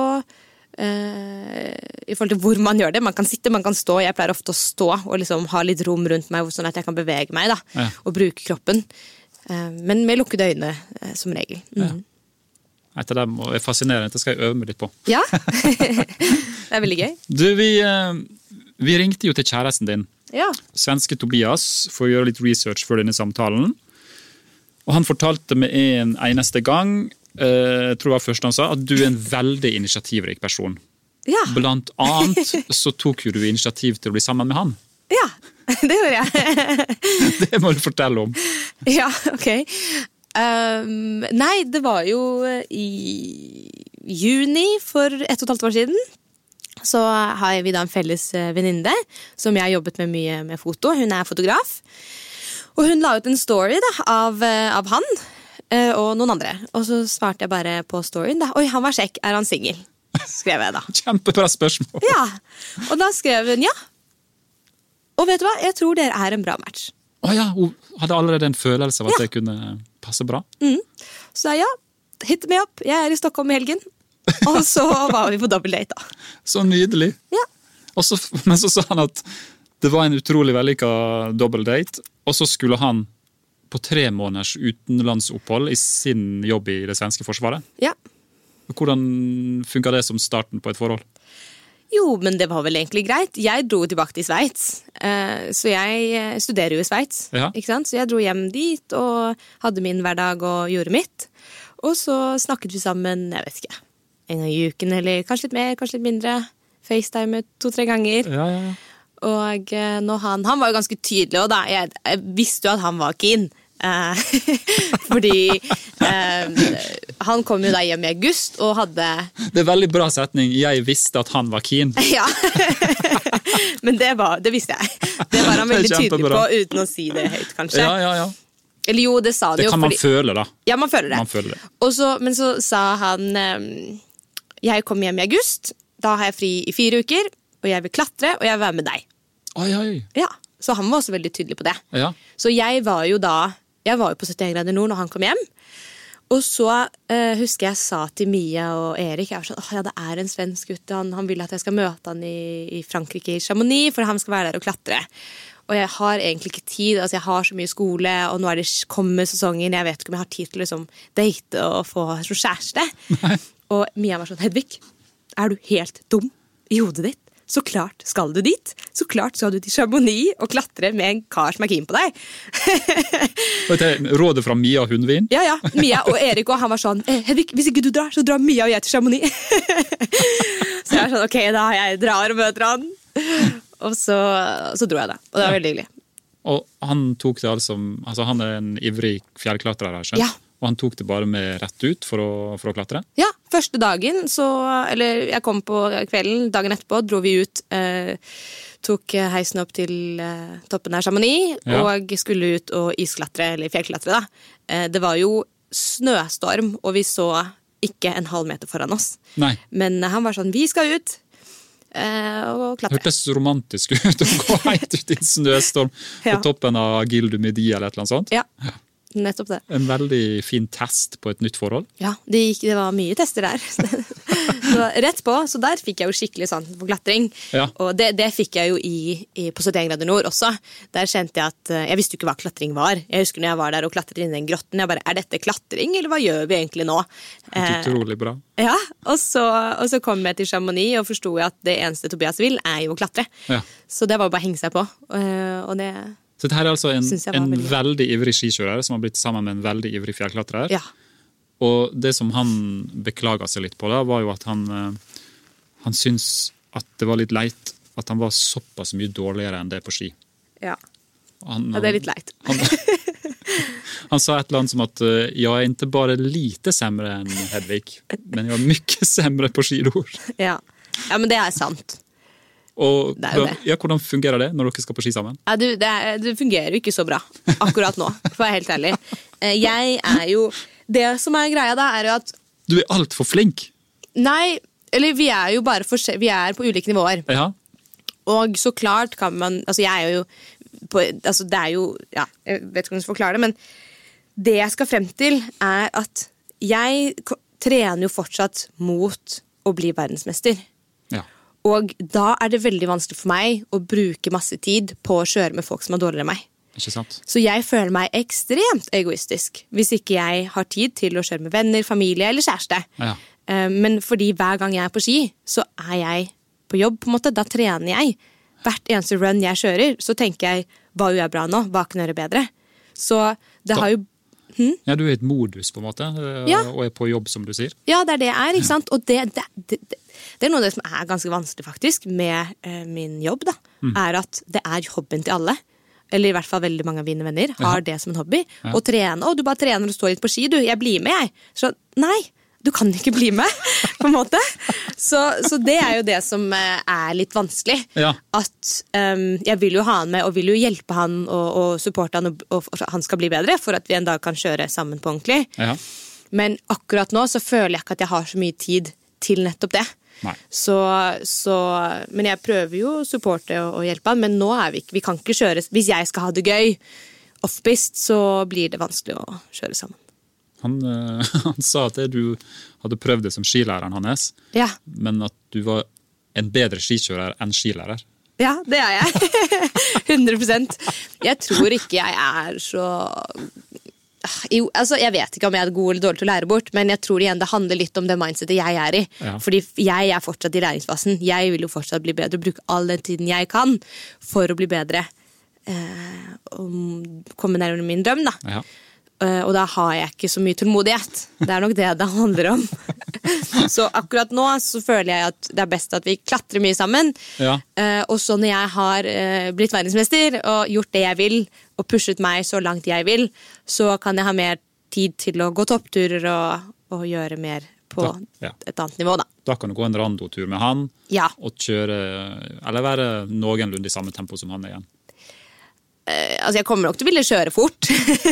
eh, i forhold til hvor man gjør det, man kan sitte, man kan stå. Jeg pleier ofte å stå og liksom ha litt rom rundt meg sånn at jeg kan bevege meg da, ja. Og bruke kroppen. Men med lukkede øyne som regel. Mm. Ja. Etter det er fascinerende, det skal jeg øve meg litt på. Ja, det er veldig gøy. Du, vi, vi ringte jo til kjæresten din, ja. Svenske Tobias, for å gjøre litt research for denne samtalen. Og han fortalte med en eneste gang, eh, tror jeg først han sa, at du er en veldig initiativrik person. Ja. Blant annet så tok jo du initiativ til å bli sammen med han. Ja, det gjorde jeg. Det må du fortelle om. Ja, ok. Um, nei, det var jo i juni for ett og et halvt år siden. Så har vi da en felles venninne som jeg har jobbet med mye med foto. Hun er fotograf. Og hun la ut en story da, av, av han og noen andre. Og så svarte jeg bare på storyen da. Oi, han var kjekk, er han single? Skrev jeg da. Kjempebra spørsmål. Ja, og da skrev hun ja. Og vet du hva, jeg tror dere er en bra match. Å ja, hun hadde allerede en følelse av at ja. Det kunne passe bra. Mm. Så ja, hit me up, jeg er i Stockholm i helgen. Og så var vi på double date da. Så nydelig. Ja. Og så, men så sa han at det var en utrolig vellykket double date, og så skulle han på tre måneders utenlandsopphold i sin jobb i det svenske forsvaret. Ja. Hvordan funket det som starten på et forhold? Jo, men det var vel egentlig greit. Jeg dro tilbake til Sveits, så jeg studerer jo i Sveits, ja. Ikke sant? Så jeg dro hjem dit og hadde min hverdag og gjorde mitt. Og så snakket vi sammen, jeg vet ikke, en gang i uken, eller kanskje litt mer, kanskje litt mindre. FaceTime to-tre ganger. Ja, ja, ja. Og når han, han var jo ganske tydelig, og da, jeg, jeg visste jo at han var keen. Uh, fordi uh, han kom jo da hjem i august og hadde... Det er veldig bra setning, jeg visste at han var keen. Ja, men det, var, det visste jeg. Det var han veldig tydelig på uten å si det høyt, kanskje. Ja, ja, ja. Eller jo, det sa han det jo. Det kan man fordi... føle da. Ja, man føler det. Man føler det. Og så, men så sa han, um, jeg kom hjem i august, da har jeg fri i fire uker, og jeg vil klatre, og jeg vil være med deg. Oi, oi. Ja, så han var også veldig tydelig på det. Ja. Så jeg var jo da... Jeg var jo på syttien grader nord når han kom hjem. Og så uh, husker jeg sa til Mia og Erik, jeg var sånn, åh ja, det er en svensk gutt, han, han vil at jeg skal møte han i, i Frankrike, i Chamonix, for han skal være der og klatre. Og jeg har egentlig ikke tid, altså jeg har så mye skole, og nå er det kommet sesongen, jeg vet ikke om jeg har tid til å liksom, date og få kjæreste. Nei. Og Mia var sånn, Hedvig, er du helt dum i hodet ditt? Så klart skal du dit. Så klart skal du til Chamonix og klatre med en kar som er keen på deg. Rådet fra Mia og Hundvin? Ja, ja. Mia og Erik og han var sånn, Hedvig, hvis ikke du drar, så drar Mia og jeg til Chamonix. Så jeg var sånn, ok, da jeg drar og møter han. Og så, så dro jeg da. Og det var ja. Veldig hyggelig. Og han tok det altså, altså han er en ivrig fjellklatrer, skjønt? Ja. Og han tok det bare med rett ut for å, for å klatre? Ja, første dagen, så, eller jeg kom på kvelden, dagen etterpå, dro vi ut, eh, tok heisen opp til eh, toppen av Chamonix, ja. Og skulle ut og isklatre, eller fjellklatre da. Eh, det var jo snøstorm, og vi så ikke en halv meter foran oss. Nei. Men han var sånn, vi skal ut og klatre. Hørtes romantisk ut å gå helt ut i en snøstorm ja. På toppen av Gildu Midi eller et eller annet sånt. Ja. Nettopp det. En veldig fin test på et nytt forhold. Ja, det, gikk, det var mye tester der. Så rett på, så der fikk jeg jo skikkelig sånn på klatring. Ja. Og det, det fikk jeg jo i, i, på syttien grader nord også. Der kjente jeg at, jeg visste jo ikke hva klatring var. Jeg husker når jeg var der og klatret inn i den grotten, jeg bare, er dette klatring, eller hva gjør vi egentlig nå? Helt utrolig bra. Ja, og så, og så kom jeg til Chamonix og forstod at det eneste Tobias vil er jo å klatre. Ja. Så det var jo bare å henge seg på. Og det... Så dette er altså en, en veldig... veldig ivrig skikjører som har blitt sammen med en veldig ivrig fjellklatrer. Ja. Og det som han beklaget seg litt på da, var jo at han, han syntes at det var litt leit at han var såpass mye dårligere enn det på ski. Ja, han, ja det er litt leit. Han, han sa et eller annet som at jeg er ikke bare lite sämre enn Hedvig, men jeg er mye sämre på skidor. Ja. Ja, men det er sant. Og ja, hvordan fungerer det når dere skal på ski sammen? Ja, du, det, er, det fungerer jo ikke så bra akkurat nå, for å være helt ærlig. Jeg er jo, det som er greia da, er jo at... Du er alt for flink. Nei, eller vi er jo bare for, vi er på ulike nivåer. Ja. Og så klart kan man, altså jeg er jo, på, altså det er jo, ja, jeg vet ikke om jeg skal forklare det, men det jeg skal frem til er at jeg trener jo fortsatt mot å bli verdensmester. Og da er det veldig vanskelig for meg å bruke masse tid på å kjøre med folk som er dårligere enn meg. Ikke sant? Så jeg føler meg ekstremt egoistisk hvis ikke jeg har tid til å kjøre med venner, familie eller kjæreste. Ja. Men fordi hver gang jeg er på ski, så er jeg på jobb på en måte. Da trener jeg. Hvert eneste run jeg kjører, så tenker jeg, hva gjør jeg bra nå? Hva kan jeg gjøre bedre? Så det da. har jo... Hmm? Ja, du er et modus på en måte, ja. Og er på jobb, som du sier. Ja, det er det jeg er, ikke sant? Og det, det, det, det er noe av det som er ganske vanskelig faktisk med uh, min jobb, da, mm. er at det er hobbyen til alle. Eller i hvert fall veldig mange av mine venner har ja. Det som en hobby. Ja. Og trene, og du bare trener og står litt på ski, du, jeg blir med, jeg. Så nei, du kan ikke bli med, på en måte. Så, så det er jo det som er litt vanskelig. Ja. At um, jeg vil jo ha han med, og vil jo hjelpe han og, og supporte han, og, og han skal bli bedre, for at vi en dag kan kjøre sammen på ordentlig. Ja. Men akkurat nå så føler jeg ikke at jeg har så mye tid til nettopp det. Så, så, men jeg prøver jo å supporte og, og hjelpe han, men nå er vi ikke, vi kan ikke kjøre, hvis jeg skal ha det gøy off-pist, så blir det vanskelig å kjøre sammen. Han, han sa at du hadde prøvd det som skilæreren hans, ja. Men at du var en bedre skikjører enn skilærer. Ja, det er jeg. hundre prosent. Jeg tror ikke jeg er så... Jo, altså jeg vet ikke om jeg er god eller dårlig til å lære bort, men jeg tror igjen det handler litt om det mindsetet jeg er i. Ja. Fordi jeg er fortsatt i læringsfasen. Jeg vil jo fortsatt bli bedre og bruke all den tiden jeg kan for å bli bedre. Eh, og komme nærmere min drøm, da. Ja. Uh, og da har jeg ikke så mye tålmodighet. Det er nok det det handler om. Så akkurat nå så føler jeg at det er best at vi klatrer mye sammen. Ja. Uh, og så når jeg har uh, blitt verdensmester og gjort det jeg vil, og pushet meg så langt jeg vil, så kan jeg ha mer tid til å gå toppturer og, og gjøre mer på da, ja. Et annet nivå, da. Da kan du gå en randotur med han, ja. Og kjøre, eller være noenlunde i samme tempo som han er igjen. Altså jeg kommer nok til å ville kjøre fort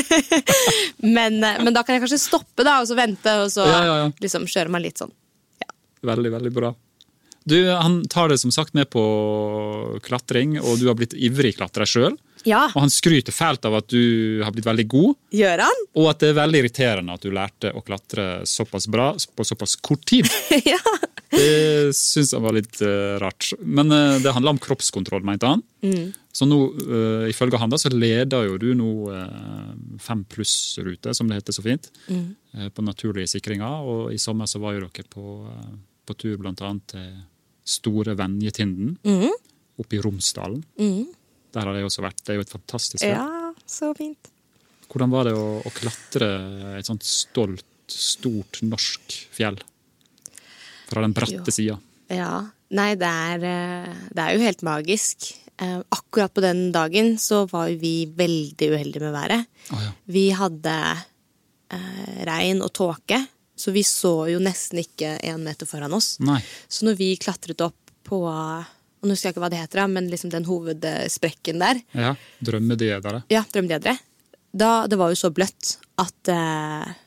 men, men da kan jeg kanskje stoppe da og så vente og så ja, ja, ja. Liksom kjører man litt sånn ja. Veldig, veldig bra. Du, han tar det som sagt med på klatring, og du har blitt ivrig klatrer selv, ja. Og han skryter fælt av at du har blitt veldig god. Gjør han? Og at det er veldig irriterende at du lærte å klatre såpass bra på såpass kort tid. Ja. Det synes han var litt uh, rart. Men uh, det handler om kroppskontroll, mente han. Mm. Så nå, uh, ifølge han da, så leder jo du nå uh, fem pluss-rute, som det heter så fint, mm. uh, på naturlige sikringer. Og i sommer så var jo dere på, uh, på tur blant annet til Store Venjetinden, mm. oppe i Romsdalen. Mm. Der har det også vært. Det er jo et fantastisk fjell. Ja, så fint. Hvordan var det å, å klatre et sånt stolt, stort norsk fjell? Fra den bratte siden. Ja, nei, det er, det er jo helt magisk. Akkurat på den dagen så var vi veldig uheldige med været. Oh, ja. Vi hadde eh, regn og tåke, så vi så jo nesten ikke en meter foran oss. Nei. Så når vi klatret opp på, og nå husker jeg ikke hva det heter, men liksom den hovedsprekken der. Ja, drømmedjedere. Ja, drømmedjedere. Da, det var jo så bløtt at... Eh,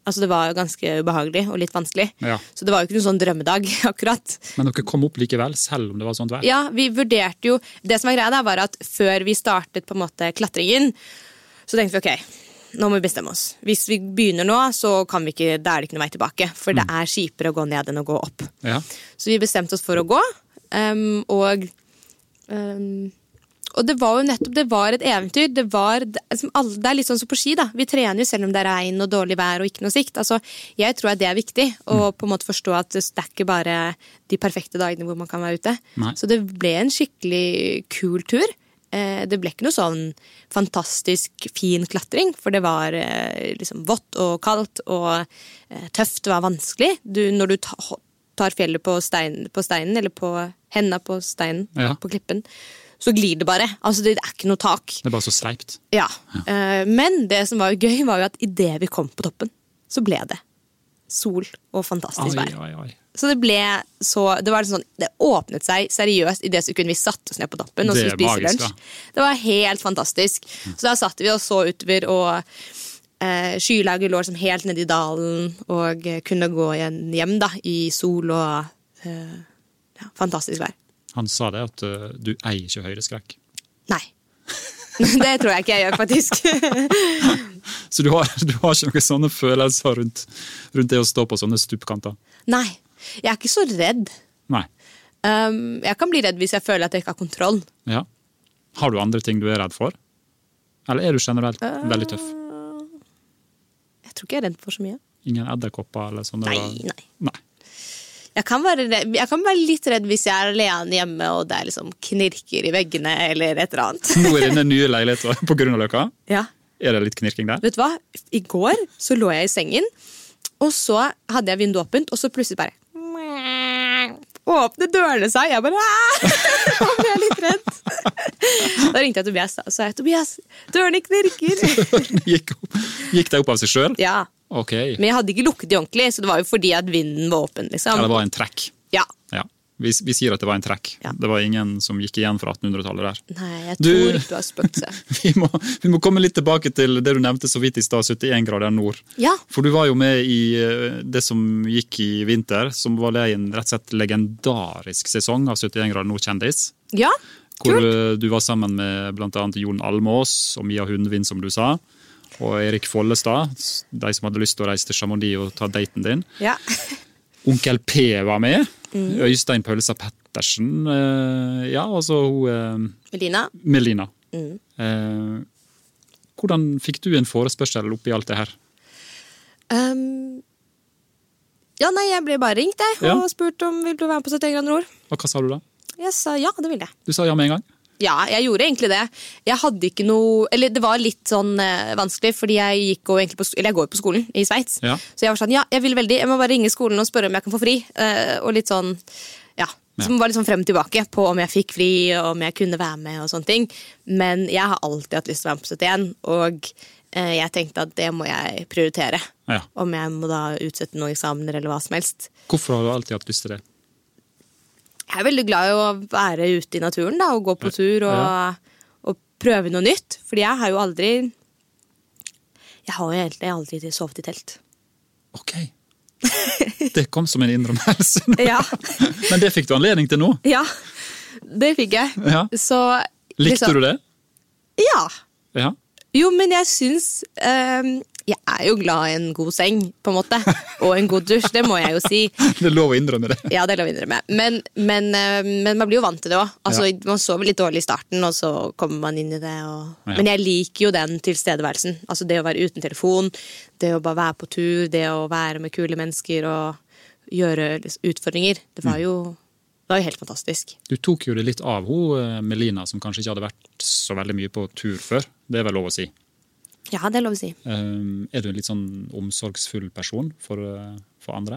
Altså det var jo ganske ubehagelig og litt vanskelig. Ja. Så det var jo ikke noen sånn drømmedag, akkurat. Men dere kom opp likevel, selv om det var sånt vær? Ja, vi vurderte jo... Det som var greia der var at før vi startet på en måte klatringen, så tenkte vi, ok, nå må vi bestemme oss. Hvis vi begynner nå, så kan vi ikke, da er det ikke noe vei tilbake. For det er kjipere å gå ned enn å gå opp. Ja. Så vi bestemte oss for å gå, um, og... Um, Og det var jo nettopp, det var et eventyr, det var, det er litt sånn som på ski da, vi trener jo selv om det er regn og dårlig vær og ikke noe sikt, altså jeg tror at det er viktig, å på en måte forstå at det er ikke bare de perfekte dagene hvor man kan være ute. Nei. Så det ble en skikkelig kul tur, det ble ikke noe sånn fantastisk fin klatring, for det var liksom vått og kaldt og tøft, det var vanskelig, du, når du tar fjellet på, stein, på steinen, eller på hendene på steinen, ja. På klippen, så glir det bare. Altså, det er ikke noe tak. Det er bare så sleipt. Ja. ja. Men det som var jo gøy, var jo at i det vi kom på toppen, så ble det sol og fantastisk vær. Oi, oi, oi. Så det ble så, det var sånn, det åpnet seg seriøst i det sekundet vi satt oss ned på toppen og skulle spise lunsj. Det var helt fantastisk. Så da satt vi og så utover, og eh, skylaget lå som helt nede i dalen, og kunne gå igjen hjem da, i sol og eh, ja, fantastisk vær. Han sa det at uh, du eier ikke høydeskrekk. Nei. Det tror jeg ikke jeg gjør, faktisk. Så du har, du har ikke noen sånne følelser rundt, rundt det å stå på sånne stupkanter? Nei, jeg er ikke så redd. Nei. Um, jeg kan bli redd hvis jeg føler at jeg ikke har kontroll. Ja. Har du andre ting du er redd for? Eller er du generelt uh, veldig tøff? Jeg tror ikke jeg er redd for så mye. Ingen edderkopper eller sånne? Nei, nei. Nei. Jeg kan, være redd, jeg kan være litt redd hvis jeg er alene hjemme og det er liksom knirker i veggene eller et eller annet. Nå er denne nye leiligheten på grunn av løkka. Ja. Er det litt knirking der? Vet du hva? I går så lå jeg i sengen, og så hadde jeg vinduet åpent, og så plutselig bare åpne dørene seg. Jeg bare da ble jeg litt redd. Da ringte jeg Tobias da, og sa jeg, Tobias, dørene knirker. Gikk, gikk det opp av seg selv? Ja. Okay. Men jeg hadde ikke lukket de ordentlig, så det var jo fordi at vinden var åpen. Liksom. Ja, det var en trekk. Ja. ja. Vi, vi sier at det var en trekk. Ja. Det var ingen som gikk igjen fra attenhundretallet der. Nei, jeg tror du, ikke du har spøkt seg. vi, må, vi må komme litt tilbake til det du nevnte så vidt i stad, syttien grader nord. Ja. For du var jo med i det som gikk i vinter, som var det en rett og slett legendarisk sesong av syttien grader nord kjendis. Ja, hvor kult. Du var sammen med blant annet Jon Almås og Mia Hundvin, som du sa. Og Erik Follestad, de som hadde lyst til å reise til Chamonix og ta daten din. Ja. Onkel P var med. Mm. Øystein Paulsa Pettersen. Eh, ja, altså hun... Eh, Melina. Melina. Mm. Eh, hvordan fikk du en forespørsel oppi alt det her? Um, ja, nei, jeg ble bare ringt jeg, og ja. Spurt om vil du være med på syttien grader nord. Og hva sa du da? Jeg sa ja, det vil jeg. Du sa ja med en gang? Ja, jeg gjorde egentlig det. Jeg hadde ikke noe, eller det var litt sånn eh, vanskelig, fordi jeg gikk jo egentlig på, eller jeg går jo på skolen i Sveits. Ja. Så jeg var sånn, ja, jeg vil veldig, jeg må bare ringe skolen og spørre om jeg kan få fri. Eh, og litt sånn, ja, ja. Som var litt sånn frem og tilbake på om jeg fikk fri, og om jeg kunne være med og sånne ting. Men jeg har alltid hatt lyst til å være med på syttien, og eh, jeg tenkte at det må jeg prioritere. Ja. Om jeg må da utsette noen eksamener eller hva som helst. Hvorfor har du alltid hatt lyst til det? Jeg er veldig glad i å være ute i naturen da, og gå på tur og, ja. Og prøve noe nytt. Fordi jeg har jo aldri Jeg har jo egentlig aldri sovet i telt. Ok. Det kom som en innrømmelse. Ja. Men det fikk du anledning til nå? Ja, det fikk jeg. Ja. Så, likte liksom, du det? Ja. Ja. Jo, men jeg syns um, jeg er jo glad i en god seng, på en måte. Og en god dusj, det må jeg jo si. Det er lov å innrømme det. Ja, det er lov å innrømme. Men, men, men man blir jo vant til det også. Altså, ja. Man sover litt dårlig i starten, og så kommer man inn i det. Og... Ja. Men jeg liker jo den tilstedeværelsen. Altså det å være uten telefon, det å bare være på tur, det å være med kule mennesker og gjøre utfordringer. Det var jo, det var jo helt fantastisk. Du tok jo det litt av hun, Melina, som kanskje ikke hadde vært så veldig mye på tur før. Det er vel lov å si? Ja, det er lov å si. Um, er du en litt sånn omsorgsfull person for, for andre?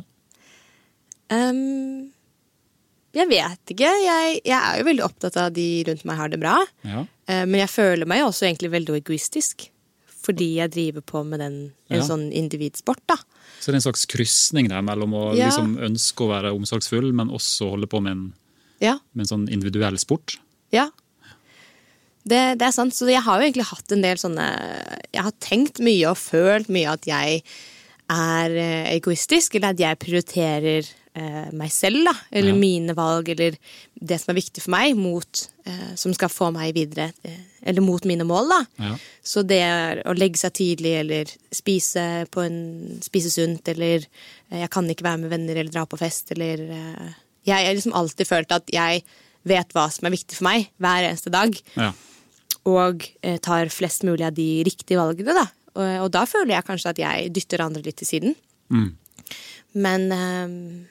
Um, jeg vet ikke. Jeg, jeg er jo veldig opptatt av at de rundt meg har det bra. Ja. Uh, men jeg føler meg også egentlig veldig egoistisk. Fordi jeg driver på med den, en ja. Sånn individsport, da. Så det er en slags kryssning der mellom å ja. Liksom ønske å være omsorgsfull, men også holde på med en, ja. Med en sånn individuell sport? Ja. Det, det er sant, så jeg har jo egentlig hatt en del sånne, jeg har tenkt mye og følt mye at jeg er egoistisk, eller at jeg prioriterer eh, meg selv, da, eller ja. mine valg, eller det som er viktig for meg, mot, eh, som skal få meg videre, eh, eller mot mine mål, da. Ja. Så det er å legge seg tidlig, eller spise på en, spise sunt, eller eh, jeg kan ikke være med venner, eller dra på fest, eller eh, jeg har liksom alltid følt at jeg vet hva som er viktig for meg, hver eneste dag. Ja. Og eh, tar flest mulig av de riktige valgene, da. Og, og da føler jeg kanskje at jeg dytter andre litt til siden. Mm. Men, eh,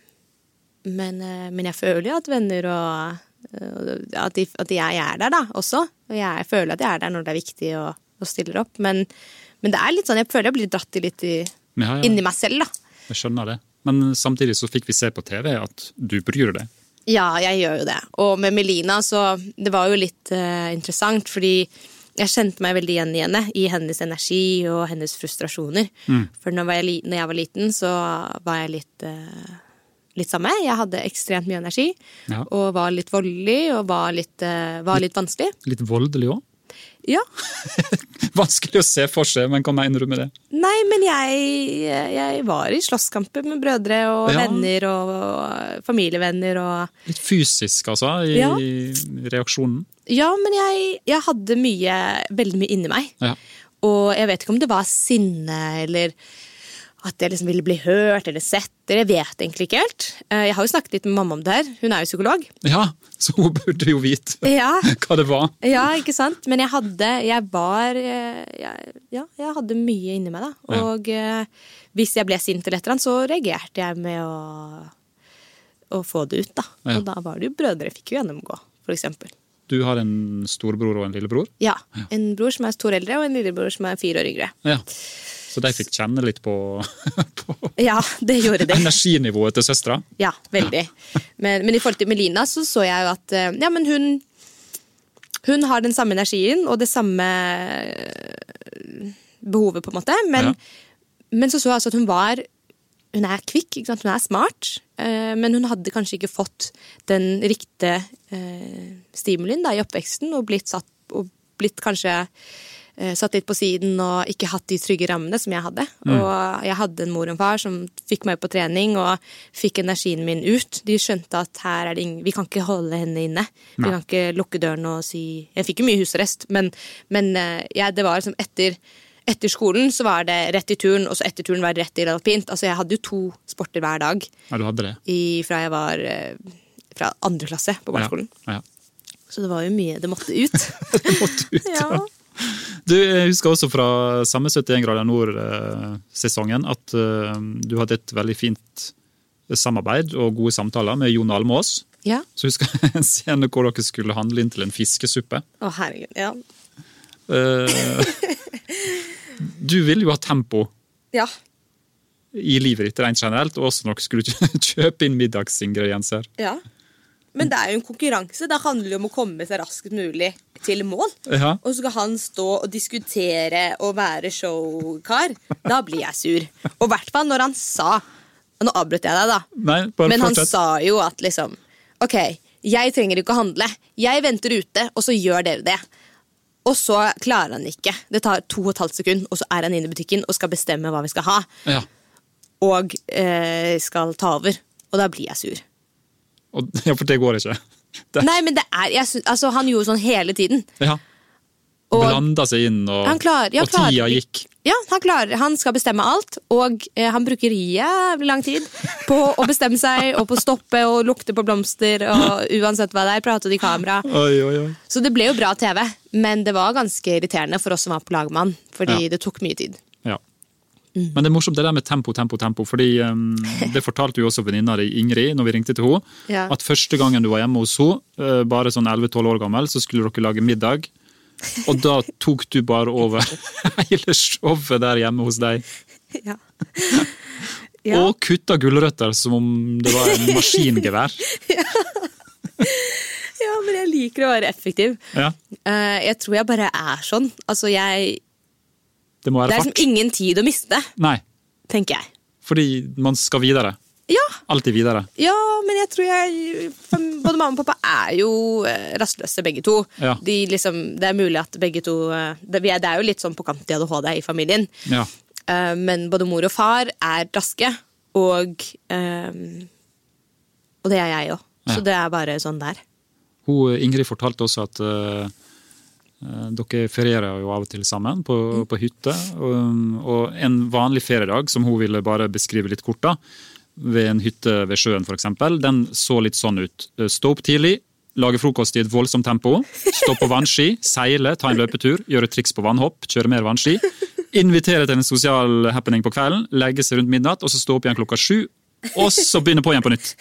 men, eh, men jeg føler jo at venner og at, de, at jeg er der da, også. Og jeg føler at jeg er der når det er viktig og, og stiller opp. Men, men det er litt sånn, jeg føler jeg blir dratt i litt i, ja, ja. inni meg selv, da. Jeg skjønner det. Men samtidig så fikk vi se på T V at du bryr deg. Ja, jeg gjør jo det. Og med Melina så, det var jo litt uh, interessant, fordi jeg kjente meg veldig igjen i henne, i hennes energi og hennes frustrasjoner. Mm. For når jeg, når jeg var liten, så var jeg litt, uh, litt samme. Jeg hadde ekstremt mye energi, ja. og var litt voldelig, og var litt, uh, var litt vanskelig. Litt voldelig også? Ja. Vanskelig å se for seg, men kan jeg innrømme det? Nei, men jeg, jeg var i slåsskamper med brødre og ja. venner og familievenner. Og... Litt fysisk, altså, i ja. reaksjonen? Ja, men jeg, jeg hadde mye, veldig mye inni meg. Ja. Og jeg vet ikke om det var sinne, eller at jeg liksom ville bli hørt eller sett. Jeg vet egentlig ikke helt. Jeg har jo snakket litt med mamma om det her. Hun er jo psykolog. Ja, så hun burde jo vite ja. hva det var. Ja, ikke sant? Men jeg hadde, jeg var, jeg, ja, jeg hadde mye inni meg da. Og ja. hvis jeg ble sint eller et eller annet, så reagerte jeg med å, å få det ut da. Ja. Og da var det jo brødre jeg fikk jo gjennomgå, for eksempel. Du har en storbror og en lillebror? Ja, en bror som er to år eldre, og en lillebror som er fire år yngre. Ja. Så de fikk kjenne litt på, på ja, det gjorde det. energinivået til søstra? Ja, veldig. Men, men i forhold til Melina så så jeg jo at ja, men hun, hun har den samme energien og det samme behovet på en måte. Men, ja. men så så jeg altså at hun var, hun er kvikk, ikke sant? Hun er smart, men hun hadde kanskje ikke fått den riktige stimulien da, i oppveksten og blitt satt, og blitt kanskje satt litt på siden og ikke hatt de trygge rammene som jeg hadde. Mm. Og jeg hadde en mor og en far som fikk meg på trening og fikk energien min ut. De skjønte at her er det ingen, vi kan ikke holde henne inne. Vi Nei. kan ikke lukke døren og si... Jeg fikk jo mye husarrest, men, men ja, det var liksom etter, etter skolen så var det rett i turen, og så etter turen var det rett i alpint. Altså jeg hadde jo to sporter hver dag. Ja, du hadde det. I, fra jeg var fra andre klasse på barneskolen. Ja. Ja. Så det var jo mye, det måtte ut. det måtte ut, ja. ja. Du, jeg husker også fra samme syttien grader nord-sesongen at uh, du hadde et veldig fint samarbeid og gode samtaler med Jon Almås. Ja. Så husker jeg en scene hvor dere skulle handle inn til en fiskesuppe. Å, herregud, ja. Uh, du ville jo ha tempo ja. i livet ditt rent generelt, og også når dere skulle kjøpe inn middagsingredienser. Ja. Men det er jo en konkurranse. Det handler jo om å komme seg raskest mulig til mål. Ja. Og så skal han stå og diskutere og være showkar. Da blir jeg sur. Og i hvert fall når han sa, og nå avbrøt jeg deg da, Nei, men han fortsett. sa jo at liksom, ok, jeg trenger ikke å handle. Jeg venter ute, og så gjør dere det. Og så klarer han ikke. Det tar to og et halvt sekund, og så er han inne i butikken og skal bestemme hva vi skal ha. Ja. Og eh, skal ta over. Og da blir jeg sur. Og, ja, for det går ikke. Det. Nei, men det er, jeg synes, altså, han gjorde sånn hele tiden. Ja. Og blanda seg inn, og, klar, ja, og tida klar, gikk. Ja, han klarer, han skal bestemme alt, og eh, han bruker jævlig lang tid på å bestemme seg, og på å stoppe, og lukte på blomster, og uansett hva det er, pratet i kamera. Oi, oi, oi. Så det ble jo bra T V, men det var ganske irriterende for oss som var på lagmann, fordi ja. det tok mye tid. Ja. Mm. Men det er morsomt det der med tempo, tempo, tempo, fordi um, det fortalte jo også venninna di Ingrid når vi ringte til henne, ja. at første gangen du var hjemme hos henne, uh, bare sånn elleve tolv år gammel, så skulle dere lage middag, og da tok du bare over hele showet der hjemme hos deg. Ja. Ja. Og kutta gulrøtter som om det var en maskingevær. Ja. Ja, men jeg liker å være effektiv. Ja. Uh, jeg tror jeg bare er sånn. Altså, jeg... Det, må være det er liksom ingen tid å miste, Nei. tenker jeg. Fordi man skal videre. Ja. Alltid videre. Ja, men jeg tror jeg... Både mamma og pappa er jo rastløse begge to. Ja. De liksom, det er mulig at begge to... Det er jo litt sånn på kant i A D H D i familien. Ja. Uh, men både mor og far er raske, og, um, og det er jeg også. Ja. Så det er bare sånn der. Hun, Ingrid fortalte også at uh, dere ferierer jo av og til sammen på, mm. på hytte, og, og en vanlig feriedag, som hun ville bare beskrive litt kort da, ved en hytte ved sjøen for eksempel, den så litt sånn ut. Stå opp tidlig, lage frokost i et voldsomt tempo, stå på vannski, seile, ta en løpetur, gjøre triks på vannhopp, kjøre mer vannski, invitere til en sosial happening på kvelden, legge seg rundt midnatt, og så stå opp igjen klokka sju, og så begynne på igjen på nytt.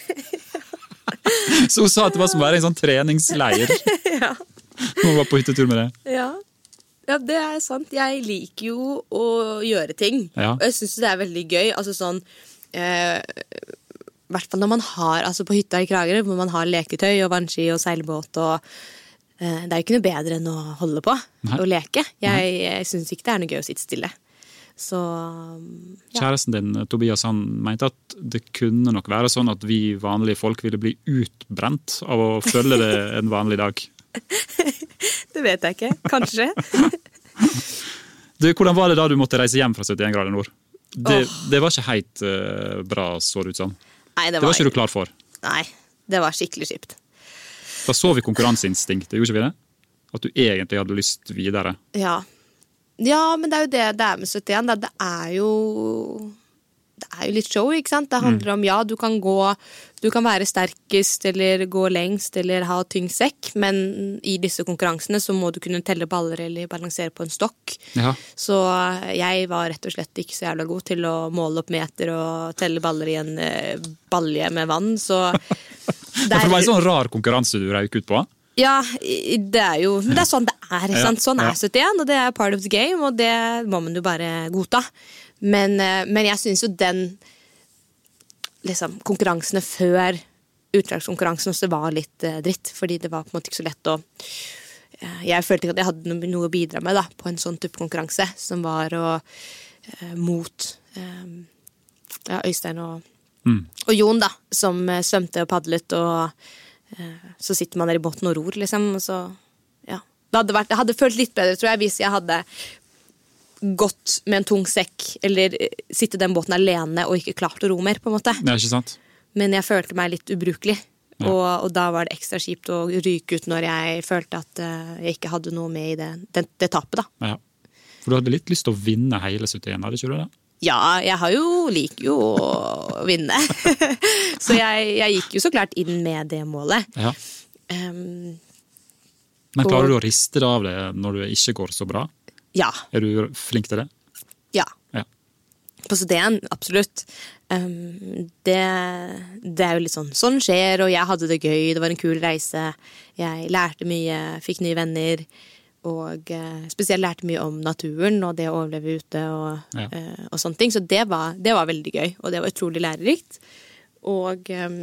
Så hun sa at det var som å være en sånn treningsleir. Ja. Hun var på hyttetur med det. Ja. Ja, det er sant. Jeg liker jo å gjøre ting, ja. Og jeg synes det er veldig gøy. Altså sånn, eh, i hvert fall når man har, altså på hytta i Kragerø, hvor man har leketøy og vannski og seilbåt, og eh, det er jo ikke noe bedre enn å holde på Nei. Og leke. Jeg, jeg synes ikke det er noe gøy å sitte stille. Så, ja. Kjæresten din, Tobias, han mente at det kunne nok være sånn at vi vanlige folk ville bli utbrent av å følge det en vanlig dag. Det vet jeg ikke. Kanskje. Du, hvordan var det da du måtte reise hjem fra syttien grader nord? Det, oh. det var ikke helt uh, bra, så det ut som. Nei, det var, det var ikke du klar for. Nei, det var skikkelig kjipt. Da så vi konkurranseinstinktet, gjorde ikke vi det? At du egentlig hadde lyst videre. Ja. Ja, men det er jo det det er med syttien. Det er jo, det er jo litt show, ikke sant? Det handler om, ja, du kan gå, du kan være sterkest, eller gå lengst, eller ha tyng sekk, men i disse konkurransene så må du kunne telle baller eller balansere på en stokk. Ja. Så jeg var rett og slett ikke så jævla god til å måle opp meter og telle baller i en uh, balje med vann, så... Der... Ja, for det var en sånn rar konkurranse du røyk ut på? Ja, det er jo, men det er sånn det er, ikke sant? Sånn er syttien, og det er part of the game, og det må man jo bare godta. Men, men jeg synes jo den liksom, konkurransene før utdragskonkurransen også var litt uh, dritt, fordi det var på en måte ikke så lett å uh, jeg følte ikke at jeg hadde noe, noe å bidra med da, på en sånn type konkurranse, som var å, uh, mot um, ja, Øystein og, mm. og Jon da, som uh, svømte og padlet og så sitter man der i båten og ror, liksom, og så, ja. Det hadde, vært, det hadde følt litt bedre, tror jeg, hvis jeg hadde gått med en tung sekk, eller sitte i den båten alene og ikke klart å ro mer, på en måte. Det er ikke sant. Men jeg følte meg litt ubrukelig, ja. og, og da var det ekstra kjipt å ryke ut når jeg følte at uh, jeg ikke hadde noe med i det, det, det tapet, da. Ja. For du hadde litt lyst til å vinne hele syttien, hadde ikke du det? Ja, jeg har jo, liker jo å vinne. Så jeg, jeg gikk jo så klart inn med det målet. Ja. Um, Men klarer og, du å riste det av det når det ikke går så bra? Ja. Er du flink til det? Ja. Ja. På syttien, absolutt. Um, det, det er jo litt sånn, sånn skjer, og jeg hadde det gøy, det var en kul reise. Jeg lærte mye, fikk nye venner, og uh, spesielt lærte mye om naturen og det å overleve ute og, ja. uh, og sånne ting. Så det var, det var veldig gøy, og det var utrolig lærerikt. Og um,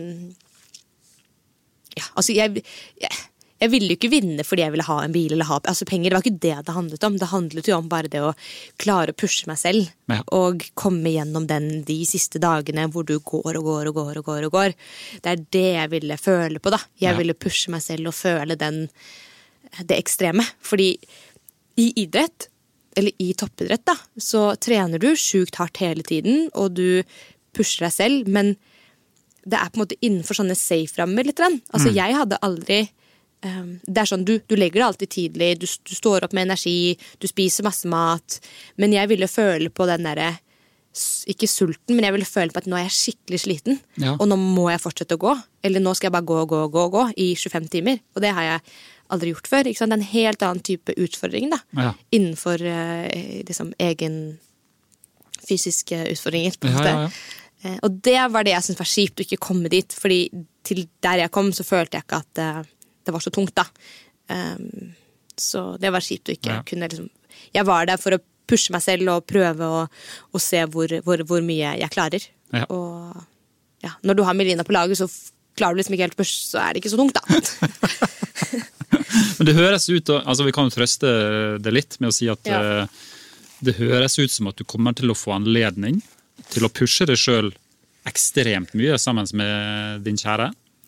ja, altså jeg, jeg, jeg ville jo ikke vinne fordi jeg ville ha en bil eller ha altså penger. Det var ikke det det handlet om. Det handlet jo om bare det å klare å pushe meg selv ja. Og komme gjennom den de siste dagene hvor du går og går og går og går og går. Det er det jeg ville føle på da. Jeg ja. Ville pushe meg selv og føle den det ekstreme, fordi i idrett, eller i toppidrett da, så trener du sjukt hardt hele tiden, og du pusher deg selv, men det er på en måte innenfor sånne safe-rammer litt. Altså mm. jeg hadde aldri, um, det er sånn, du, du legger det alltid tidlig, du, du står opp med energi, du spiser masse mat, men jeg ville føle på den der, ikke sulten, men jeg ville føle på at nå er jeg skikkelig sliten, ja. Og nå må jeg fortsette å gå, eller nå skal jeg bare gå, gå, gå, gå i tjuefem timer, og det har jeg aldri gjort før, ikke sant? Det er en helt annen type utfordring da, ja. Innenfor uh, liksom, egen fysiske utfordringer. På ja, ja, ja. Uh, og det var det jeg synes var kjipt å ikke komme dit, fordi til der jeg kom så følte jeg ikke at uh, det var så tungt da. Um, så det var kjipt å ikke ja. Kunne liksom, jeg var der for å pushe meg selv og prøve å, å se hvor, hvor, hvor mye jeg klarer. Ja. Og ja, når du har Melina på laget, så klarer du liksom ikke helt å pushe, så er det ikke så tungt da. Men det høres ut, altså vi kan jo trøste det litt med å si at ja. Det høres ut som at du kommer til å få anledning til å pushe deg selv ekstremt mye sammen med din kjære.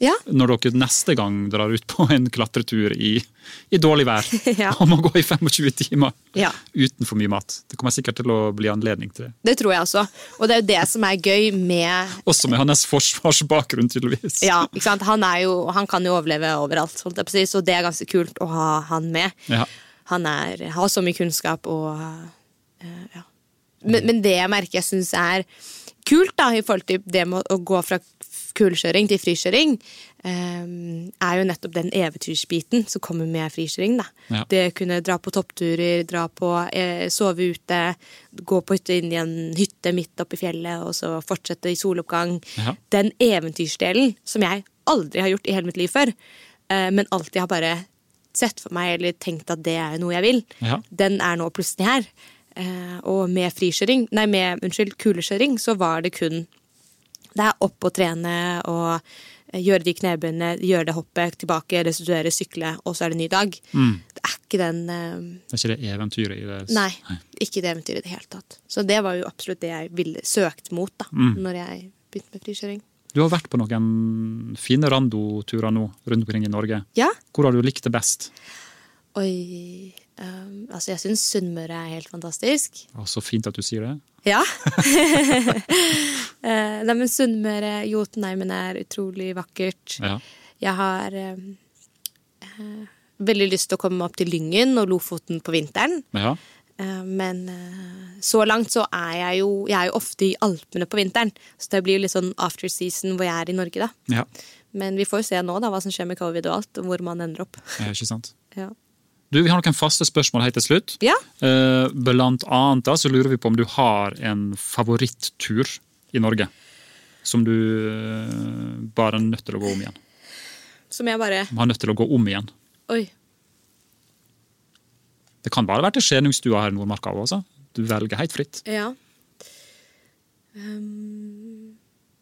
Ja. Når dere neste gang drar ut på en klatretur i, i dårlig vær, ja. Og må gå i tjuefem timer ja. Uten for mye mat. Det kommer sikkert til å bli anledning til det. Det tror jeg også. Og det er jo det som er gøy med... Også med hans forsvarsbakgrunn, tydeligvis. Ja, ikke sant? Han, er jo, han kan jo overleve overalt, holdt jeg på å si, så det er ganske kult å ha han med. Ja. Han er, har så mye kunnskap og... Uh, ja. men, men det jeg merker jeg synes er kult da, i forhold til det med å gå fra kulekjøring til frikjøring, um, er jo nettopp den eventyrsbiten som kommer med frikjøring. Da. Ja. Det kunne dra på toppturer, dra på, eh, sove ute, gå på hytte inn i en hytte midt oppe i fjellet, og så fortsette i soloppgang. Ja. Den eventyrsdelen som jeg aldri har gjort i hele mitt liv før, eh, men alltid har bare sett for meg, eller tenkt at det er noe jeg vil, ja. Den er nå plutselig her. Eh, og med frikjøring, nei, med, unnskyld, kulekjøring, så var det kun det er opp og trene og gjøre de knebøyene, gjøre det hoppet tilbake, restituere, sykle, og så er det ny dag. Mm. Det er ikke den... Uh... Det er ikke det eventyret i det? Nei, nei, ikke det eventyret i det hele tatt. Så det var jo absolutt det jeg ville søkt mot da, mm. når jeg begynte med frikjøring. Du har vært på noen fine randoturer nå rundt omkring i Norge. Ja. Hvor har du likt det best? Oi, um, altså jeg synes Sunnmøre er helt fantastisk. Å, så fint at du sier det. Ja. Nei, men Sunnmøre, Jotunheimen er utrolig vakkert. Ja. Jeg har um, uh, veldig lyst til å komme opp til Lyngen og Lofoten på vinteren. Ja. Uh, men uh, så langt så er jeg jo, jeg er jo ofte i Alpene på vinteren. Så det blir jo litt sånn after season hvor jeg er i Norge da. Ja. Men vi får jo se nå da, hva som skjer med covid og alt, og hvor man ender opp. Ja, ikke sant. Ja. Du, vi har noen faste spørsmål helt til slutt. Ja. Eh, blant annet da, så lurer vi på om du har en favorittur i Norge som du eh, bare er nødt til å gå om igjen. Som jeg bare... Har nødt til å gå om igjen. Oi. Det kan bare være til Skjenungstua her i Nordmarka også. Du velger helt fritt. Ja. Um...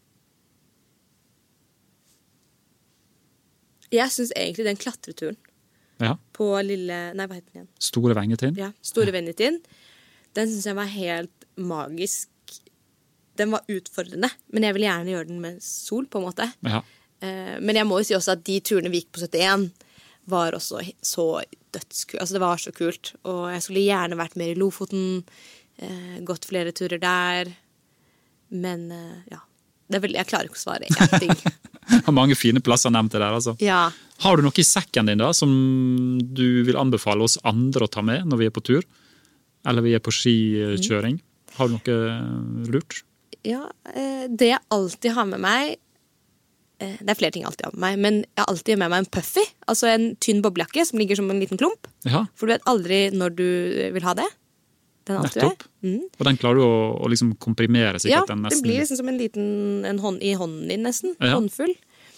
Jeg synes egentlig den klatreturen ja. På lille, nei, hva heter den igjen? Store Vengetin. Ja, Store Vengetin. Den synes jeg var helt magisk. Den var utfordrende, men jeg vil gjerne gjøre den med sol på en måte. Ja. Men jeg må jo si også at de turene vi gikk på syttien var også så dødskult. Altså det var så kult, og jeg skulle gjerne vært mer i Lofoten, gått flere turer der, men ja, det er veldig, jeg klarer ikke å svare en ting. Har mange fine plasser nevnt det der, altså. Ja. Har du noe i sekken din da, som du vil anbefale oss andre å ta med når vi er på tur? Eller vi er på skikjøring? Mm. Har du noe lurt? Ja, det jeg alltid har med meg, det er flere ting jeg alltid har med meg, men jeg har alltid med meg en puffy, altså en tynn boblejakke som ligger som en liten klump. Ja. For du vet aldri når du vil ha det. Den nettopp. Mm. Og den klarer du å, å liksom komprimere sikkert. Ja, den nesten. Det blir liksom som en liten en hånd, i hånden din nesten, ja. Håndfull.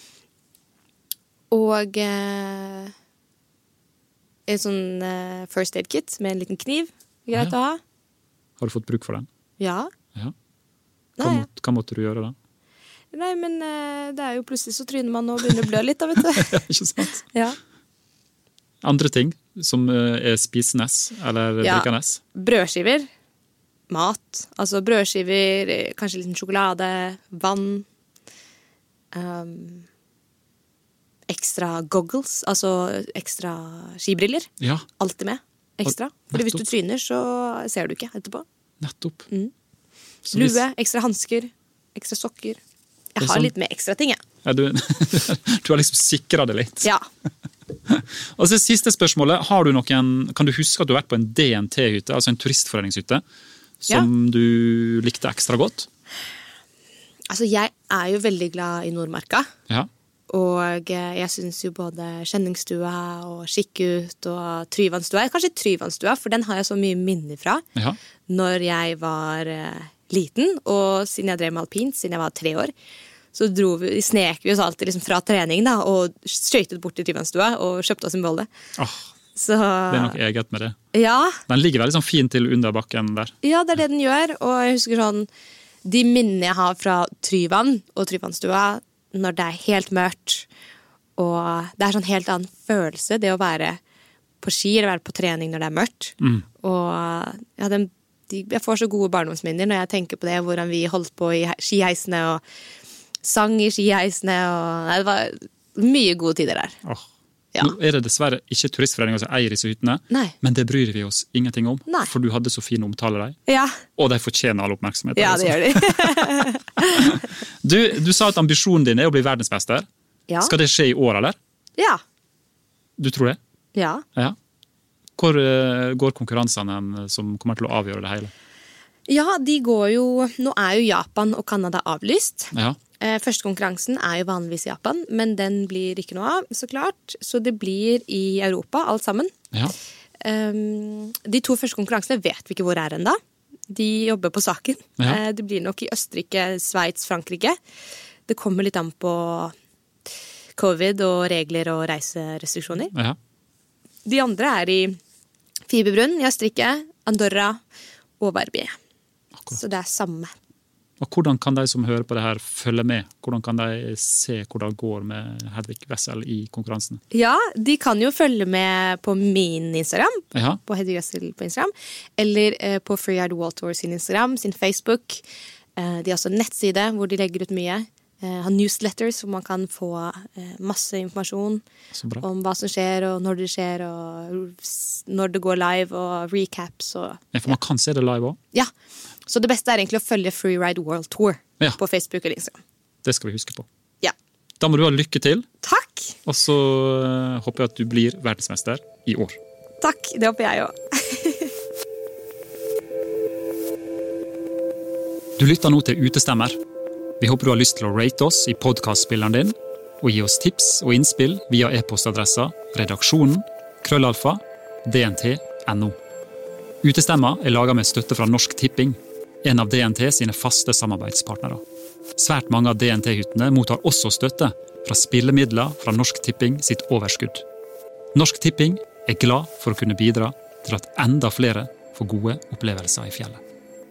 Og eh, en sånn eh, first aid kit med en liten kniv, greit ja. Å ha. Har du fått bruk for den? Ja. ja. Hva, Nei, måtte, hva måtte du gjøre da? Nei, men eh, det er jo plutselig så tryner man og begynner å blø litt da, vet du. Ja, ikke sant? Ja. Andre ting som er spisenes eller ja, drikkenes? Brødskiver, mat, altså brødskiver, kanskje litt sjokolade, vann, um, ekstra goggles, altså ekstra skibriller, ja. Alltid med, ekstra. Fordi hvis du tryner så ser du ikke etterpå. Nettopp. Mm. Lue, ekstra handsker, ekstra sokker. Jeg har sånn... litt med ekstra ting, jeg. Ja, du, du har liksom sikret det litt. Ja. Og så siste spørsmålet, har du noen, kan du huske at du har vært på en D N T-hytte, altså en turistforeningshytte, som ja. Du likte ekstra godt? Altså, jeg er jo veldig glad i Nordmarka. Ja. Og jeg synes jo både Skjenningstua og Skikkut og Tryvannstua, kanskje Tryvannstua, for den har jeg så mye minner fra ja. Når jeg var uh, liten, og siden jeg drev med alpint, siden jeg var tre år, så dro vi, snek vi oss alltid liksom fra trening da, og skjøytet bort til Tryvannstua og kjøpte oss en bolle. Oh, så, det er nok eget med det. Ja. Den ligger veldig sånn fint til under bakken der. Ja, det er det den gjør, og jeg husker sånn, de minnene jeg har fra Tryvann og Tryvannstua, når det er helt mørkt, og det er sånn helt annen følelse, det å være på ski eller være på trening når det er mørkt. Mm. Og ja, den, de, jeg får så gode barndomsminner når jeg tenker på det, hvordan vi holdt på i skiheisene og sang i skiheisene, og nei, det var mye gode tider der. Åh. Ja. Nå er det dessverre ikke turistforeninger som eier disse hyttene, Nei. Men det bryr vi oss ingenting om, Nei. For du hadde så fin omtale deg, ja. Og de fortjener all oppmerksomhet. Ja, det gjør de. du, du sa at ambisjonen din er å bli verdensmester. Ja. Skal det skje i år, eller? Ja. Du tror det? Ja. Ja. Hvor uh, går konkurransene som kommer til å avgjøre det hele? Ja, de går jo... Nå er jo Japan og Kanada avlyst. Ja. Første konkurransen er jo vanligvis i Japan, men den blir ikke noe av, så klart. Så det blir i Europa, alt sammen. Ja. Um, de to første konkurransene vet vi ikke hvor er enda. De jobber på saken. Ja. Uh, det blir nok i Østerrike, Sveits, Frankrike. Det kommer litt an på covid og regler og reiserestriksjoner. Ja. De andre er i Fiberbrunn i Østerrike, Andorra og Verbier. Akkurat. Så det er samme. Og hvordan kan de som hører på det her følge med? Hvordan kan de se hvordan det går med Hedvig Wessel i konkurransen? Ja, de kan jo følge med på min Instagram, ja. På Hedvig Wessel på Instagram, eller eh, på Freeride World Tour sin Instagram, sin Facebook. Eh, de har også en nettside hvor de legger ut mye. Eh, har newsletters hvor man kan få eh, masse informasjon om hva som skjer, og når det skjer, og når det går live, og recaps. Og, ja, for man ja. Kan se det live også? Ja. Så det beste er egentlig å følge Freeride World Tour ja. På Facebook eller Instagram. Det skal vi huske på. Ja. Da må du ha lykke til. Takk! Og så uh, håper jeg at du blir verdensmester i år. Takk, det håper jeg også. Du lytter nå til Utestemmer. Vi håper du har lyst til å rate oss i podcastspilleren din, og gi oss tips og innspill via e-postadressa redaksjonen krøllalfa dnt punktum no. Utestemmer er laget med støtte fra Norsk Tipping, en av D N T sine faste samarbeidspartnere. Svært mange av D N T-hyttene mottar også støtte fra spillemidler fra Norsk Tipping sitt overskudd. Norsk Tipping er glad for å kunne bidra til at enda flere får gode opplevelser i fjellet.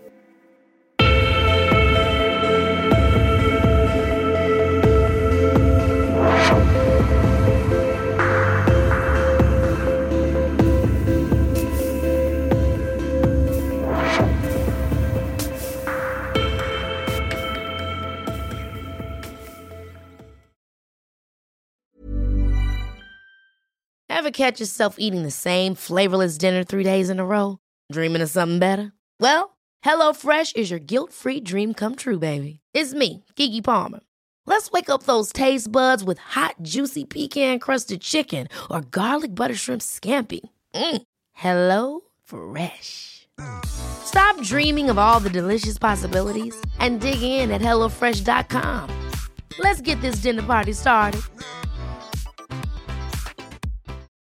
Ever catch yourself eating the same flavorless dinner three days in a row? Dreaming of something better? Well, HelloFresh is your guilt-free dream come true, baby. It's me, Keke Palmer. Let's wake up those taste buds with hot, juicy pecan-crusted chicken or garlic butter shrimp scampi. Mm. Hello Fresh. Stop dreaming of all the delicious possibilities and dig in at hello fresh dot com. Let's get this dinner party started.